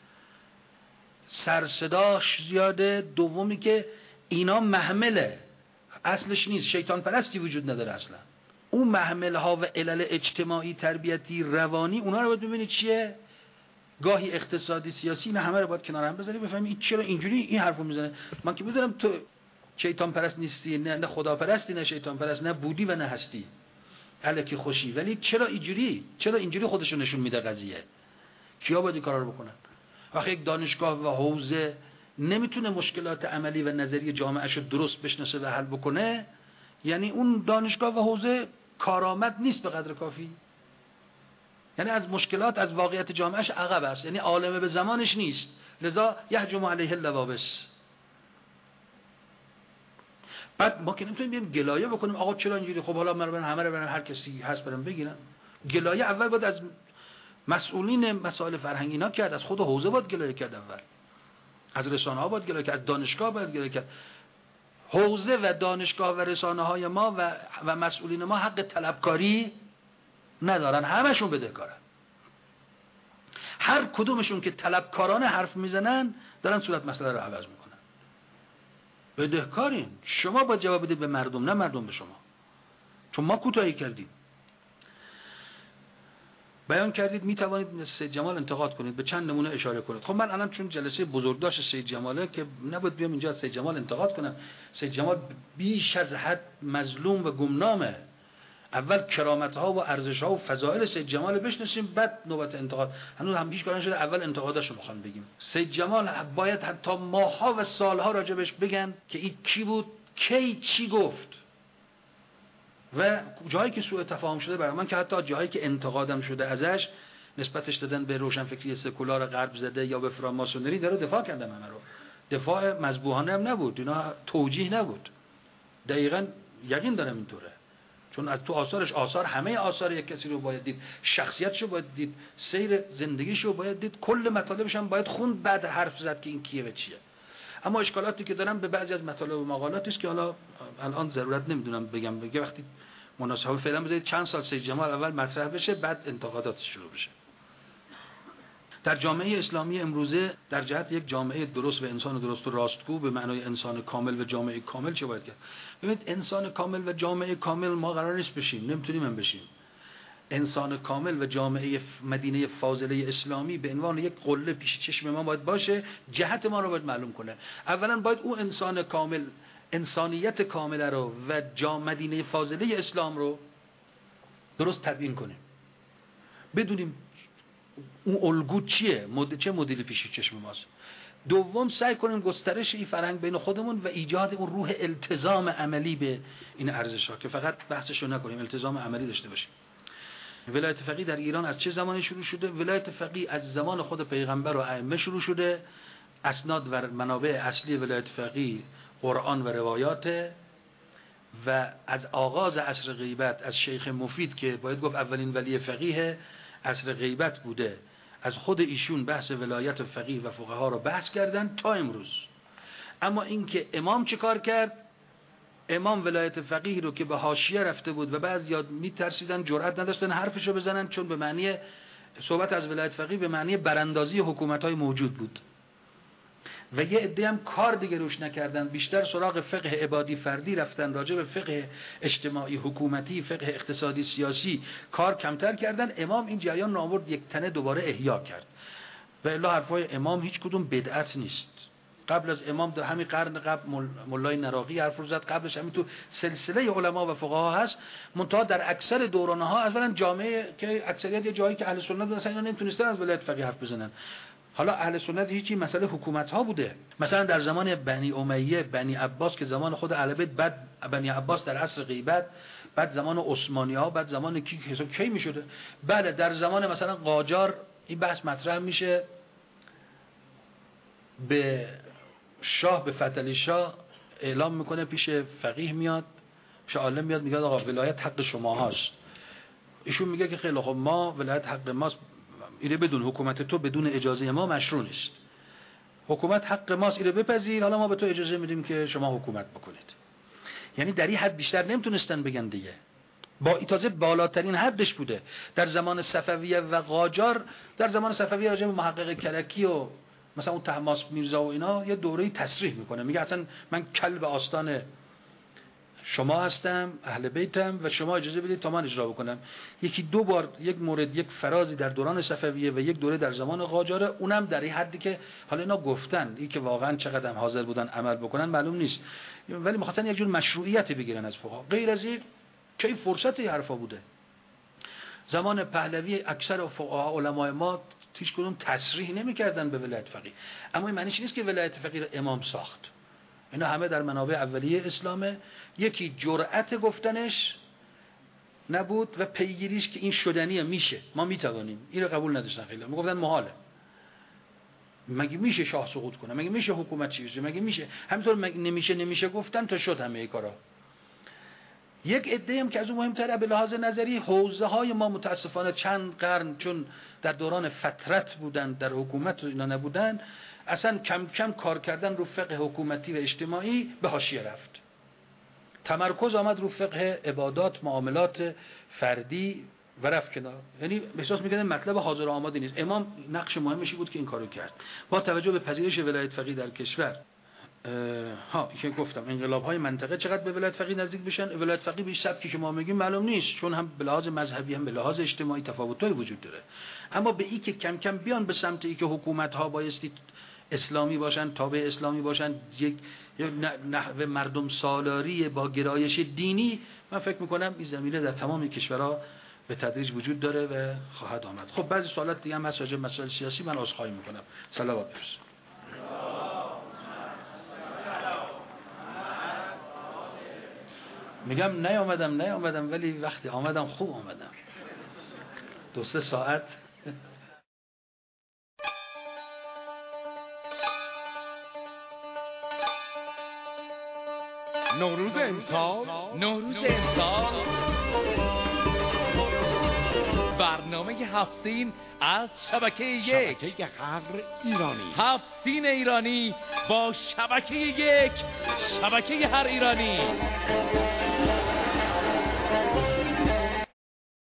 سرصداش زیاده. دومی که اینا محمله، اصلش نیست. شیطان پرستی وجود نداره اصلا. اون محمل ها و علل اجتماعی، تربیتی، روانی، اونا رو باید ببینید چیه. گاهی اقتصادی، سیاسی، نه همه رو باید کنار هم بذاری بفهمی این چرا اینجوری این حرفو میزنه. من که میدونم تو شیطان پرست نیستی، نه نه خدا پرستی، نه شیطان پرست، نه بودی و نه هستی، الکی خوشی، ولی چرا اینجوری، چرا اینجوری خودشو نشون میده قضیه؟ کیا باید این کارا رو بکنن؟ وقتی یک دانشگاه و حوزه نمیتونه مشکلات عملی و نظری جامعهش رو درست بشناسه و حل بکنه، یعنی اون دانشگاه و حوزه کارآمد نیست به قدر کافی. یعنی از مشکلات، از واقعیت جامعهش عقب است، یعنی عالم به زمانش نیست، لذا یهجم علیه اللوابس. بعد ما که نمیتونیم بیم گلایه بکنیم آقا چرا اینجوری، خب حالا من همه رو برن هر کسی هست برن بگیرن. گلایه اول باید از مسئولین مسائل فرهنگی اینا کرد، از خود حوزه باید گلایه کرد، اول از رسانه ها باید گلایه کرد، از دانشگاه باید گلایه کرد. حوزه و دانشگاه و رسانه های ما و و مسئولین ما حق طلبکاری ندارن، همشون بدهکارن. هر کدومشون که طلبکارانه حرف میزنن دارن صورت مسئله رو عوض میکنن. بدهکارین. شما باید جواب بدید به مردم، نه مردم به شما، چون ما کوتاهی کردیم. بیان کردید میتوانید سید جمال انتقاد کنید، به چند نمونه اشاره کنید. خب من الان چون جلسه بزرگداشت سید جماله که نباید بیام اینجا سید جمال انتقاد کنم. سید جمال بیش از حد مظلوم و گمنامه. اول کرامت‌ها و ارزش‌ها و فضائل سید جمال بشناسیم، بعد نوبت انتقاد. هنوز هم هیچ کاری نشده، اول انتقاداشو میخوام بگیم. سید جمال باید حتی ماه‌ها و سال‌ها راجبش بگن که این کی بود کی چی گفت و جایی که سوء تفاهم شده برای من که حتی جایی که انتقادم شده ازش نسبتش دادن به روشنفکری سکولار غرب زده یا به فراماسونری، داره دفاع کردم همه رو. دفاع مذبوحانه هم نبود، اینا توجیه نبود، دقیقاً یقین دارم اینطوره، چون از تو آثارش، آثار همه آثار یک کسی رو باید دید، شخصیتشو باید دید، سیر زندگیشو باید دید، کل مطالبش هم باید خوند، بعد حرف زد که این کیه و چیه. اما اشکالاتی که دارم به بعضی از مطالب و مقالاتی است که حالا الان ضرورت نمیدونم بگم، بگه وقتی مناسبه فعلا بذارید چند سال سید جمال اول مطرح بشه، بعد انتقاداتش شروع بشه. در جامعه اسلامی امروزه در جهت یک جامعه درست و انسان درست و راستگو به معنای انسان کامل و جامعه کامل چه باید کرد؟ ببینید انسان کامل و جامعه کامل ما قرار نیست بشیم، نمیتونیم هم بشیم. انسان کامل و جامعه مدینه فاضله اسلامی به عنوان یک قله پیش چشم ما باید باشه، جهت ما رو باید معلوم کنه. اولا باید اون انسان کامل، انسانیت کامل رو و جامعه مدینه فاضله اسلام رو درست تبیین کنیم، بدونیم اون الگو چیه، مد... چه مدلی پیش چشم ماست. دوم سعی کنیم گسترش این فرهنگ بین خودمون و ایجاد اون روح التزام عملی به این ارزش‌ها، که فقط بحثشو نکنیم، التزام عملی داشته باشیم. ولایت فقیه در ایران از چه زمانی شروع شده؟ ولایت فقیه از زمان خود پیغمبر و ائمه شروع شده. اسناد و منابع اصلی ولایت فقیه قرآن و روایات، و از آغاز عصر غیبت از شیخ مفید که باید گفت اولین ولی فقیه عصر غیبت بوده، از خود ایشون بحث ولایت فقیه و فقها رو بحث کردن تا امروز. اما اینکه امام چه کار کرد؟ امام ولایت فقیه رو که به حاشیه رفته بود و بعضیا میترسیدن، جرئت نداشتن حرفشو بزنن، چون به معنی صحبت از ولایت فقیه به معنی براندازی حکومت‌های موجود بود و یه عده هم کار دیگه روش نکردن، بیشتر سراغ فقه عبادی فردی رفتن، راجع به فقه اجتماعی حکومتی، فقه اقتصادی سیاسی کار کمتر کردن. امام این جریان رو آورد یک تنه دوباره احیا کرد و الا حرفای امام هیچ کدوم بدعت نیست. قبل از امام در همین قرن قبل مولای نراقی حرف رو زد، قبلش همین تو سلسله علما و فقها هست، منتها در اکثر دوران‌ها اولا جامعه که اکثریت یه جایی که اهل سنت بودن اینا نمیتونستن از ولایت فقیه حرف بزنن. حالا اهل سنت هیچی، مسئله حکومت ها بوده. مثلا در زمان بنی امیه، بنی عباس که زمان خود اهل بیت، بعد بنی عباس در عصر غیبت، بعد زمان عثمانی ها، بعد زمان کی حساب کی میشده؟ بله در زمان مثلا قاجار این بحث مطرح میشه، به شاه، به فتحعلی شاه اعلام میکنه، پیش فقیه میاد، پیش عالم میاد، میگه آقا ولایت حق شما هاست. ایشون میگه که خیلی خب ما ولایت حق ماست، اینه بدون حکومت تو بدون اجازه ما مشروع نیست. حکومت حق ماست، اینو بپذیر، حالا ما به تو اجازه میدیم که شما حکومت بکنید. یعنی در این حد بیشتر نمیتونستن بگن دیگه. با تازه بالاترین حدش بوده. در زمان صفویه و قاجار، در زمان صفویه راجع به محقق کلکی و مثلا اون طهماسب میرزا و اینا یه دوره‌ای تصریح میکنه، میگه اصلا من کلب آستان شما هستم، اهل بیتم و شما اجازه بدید تا من اجرا بکنم. یکی دو بار یک مورد، یک فرازی در دوران صفویه و یک دوره در زمان قاجاره، اونم در این حدی که حالا اینا گفتن، این که واقعا چقدر حاضر بودن عمل بکنن معلوم نیست، ولی می‌خواستن یک جور مشروعیت بگیرن از فقها. غیر از این کی فرصت این حرفا بوده؟ زمان پهلوی اکثر فقها علمای ما هیچ کدوم تصریح نمی‌کردن به ولایت فقیه، اما این معنیش نیست که ولایت فقیه رو امام ساخت. اینا همه در منابع اولیه اسلامه. یکی جرأت گفتنش نبود و پیگیریش که این شدنیه، میشه، ما میتوانیم، این رو قبول نداشتن. خیلی میگفتن محاله، مگه میشه شاه سقوط کنه، مگه میشه حکومت چی بشه، مگه میشه، همینطور مگه نمیشه نمیشه گفتن تا شد همه کارا. یک عده هم که از اون مهمتره به لحاظ نظری، حوزه های ما متاسفانه چند قرن چون در دوران فترت بودن، در حکومت اینا نبودن، اصلا کم کم کار کردن رو فقه حکومتی و اجتماعی به حاشیه رفت. تمرکز آمد رو فقه عبادات، معاملات فردی و رفت کنار. یعنی احساس می‌کردن مطلب حاضر و آماده نیست. امام نقش مهمشی بود که این کارو کرد. با توجه به پذیرش ولایت فقیه در کشور، ها که گفتم انقلاب‌های منطقه چقدر به ولایت فقیه نزدیک بشن، ولایت فقیه به سبکی که ما میگیم معلوم نیست، چون هم به لحاظ مذهبی هم به لحاظ اجتماعی تفاوت‌های وجود داره. اما به این که کم کم بیان به سمت این که حکومت‌ها بایستی اسلامی باشن، تابع اسلامی باشن، یک نحو مردم سالاری با گرایش دینی، من فکر میکنم این زمینه در تمام کشورها به تدریج وجود داره و خواهد آمد. خب بعضی سوالات دیگه هم هست راجع به مسائل سیاسی، من عذرخواهی میکنم. صلوات بفرستید. میگم نیامدم نیامدم ولی وقتی آمدم خوب آمدم. دو سه ساعت نوروز امسال نوروز امسال برنامه هفسین از شبکه یک، شبکه خبر ایرانی، هفسین ایرانی با شبکه یک، شبکه هر ایرانی.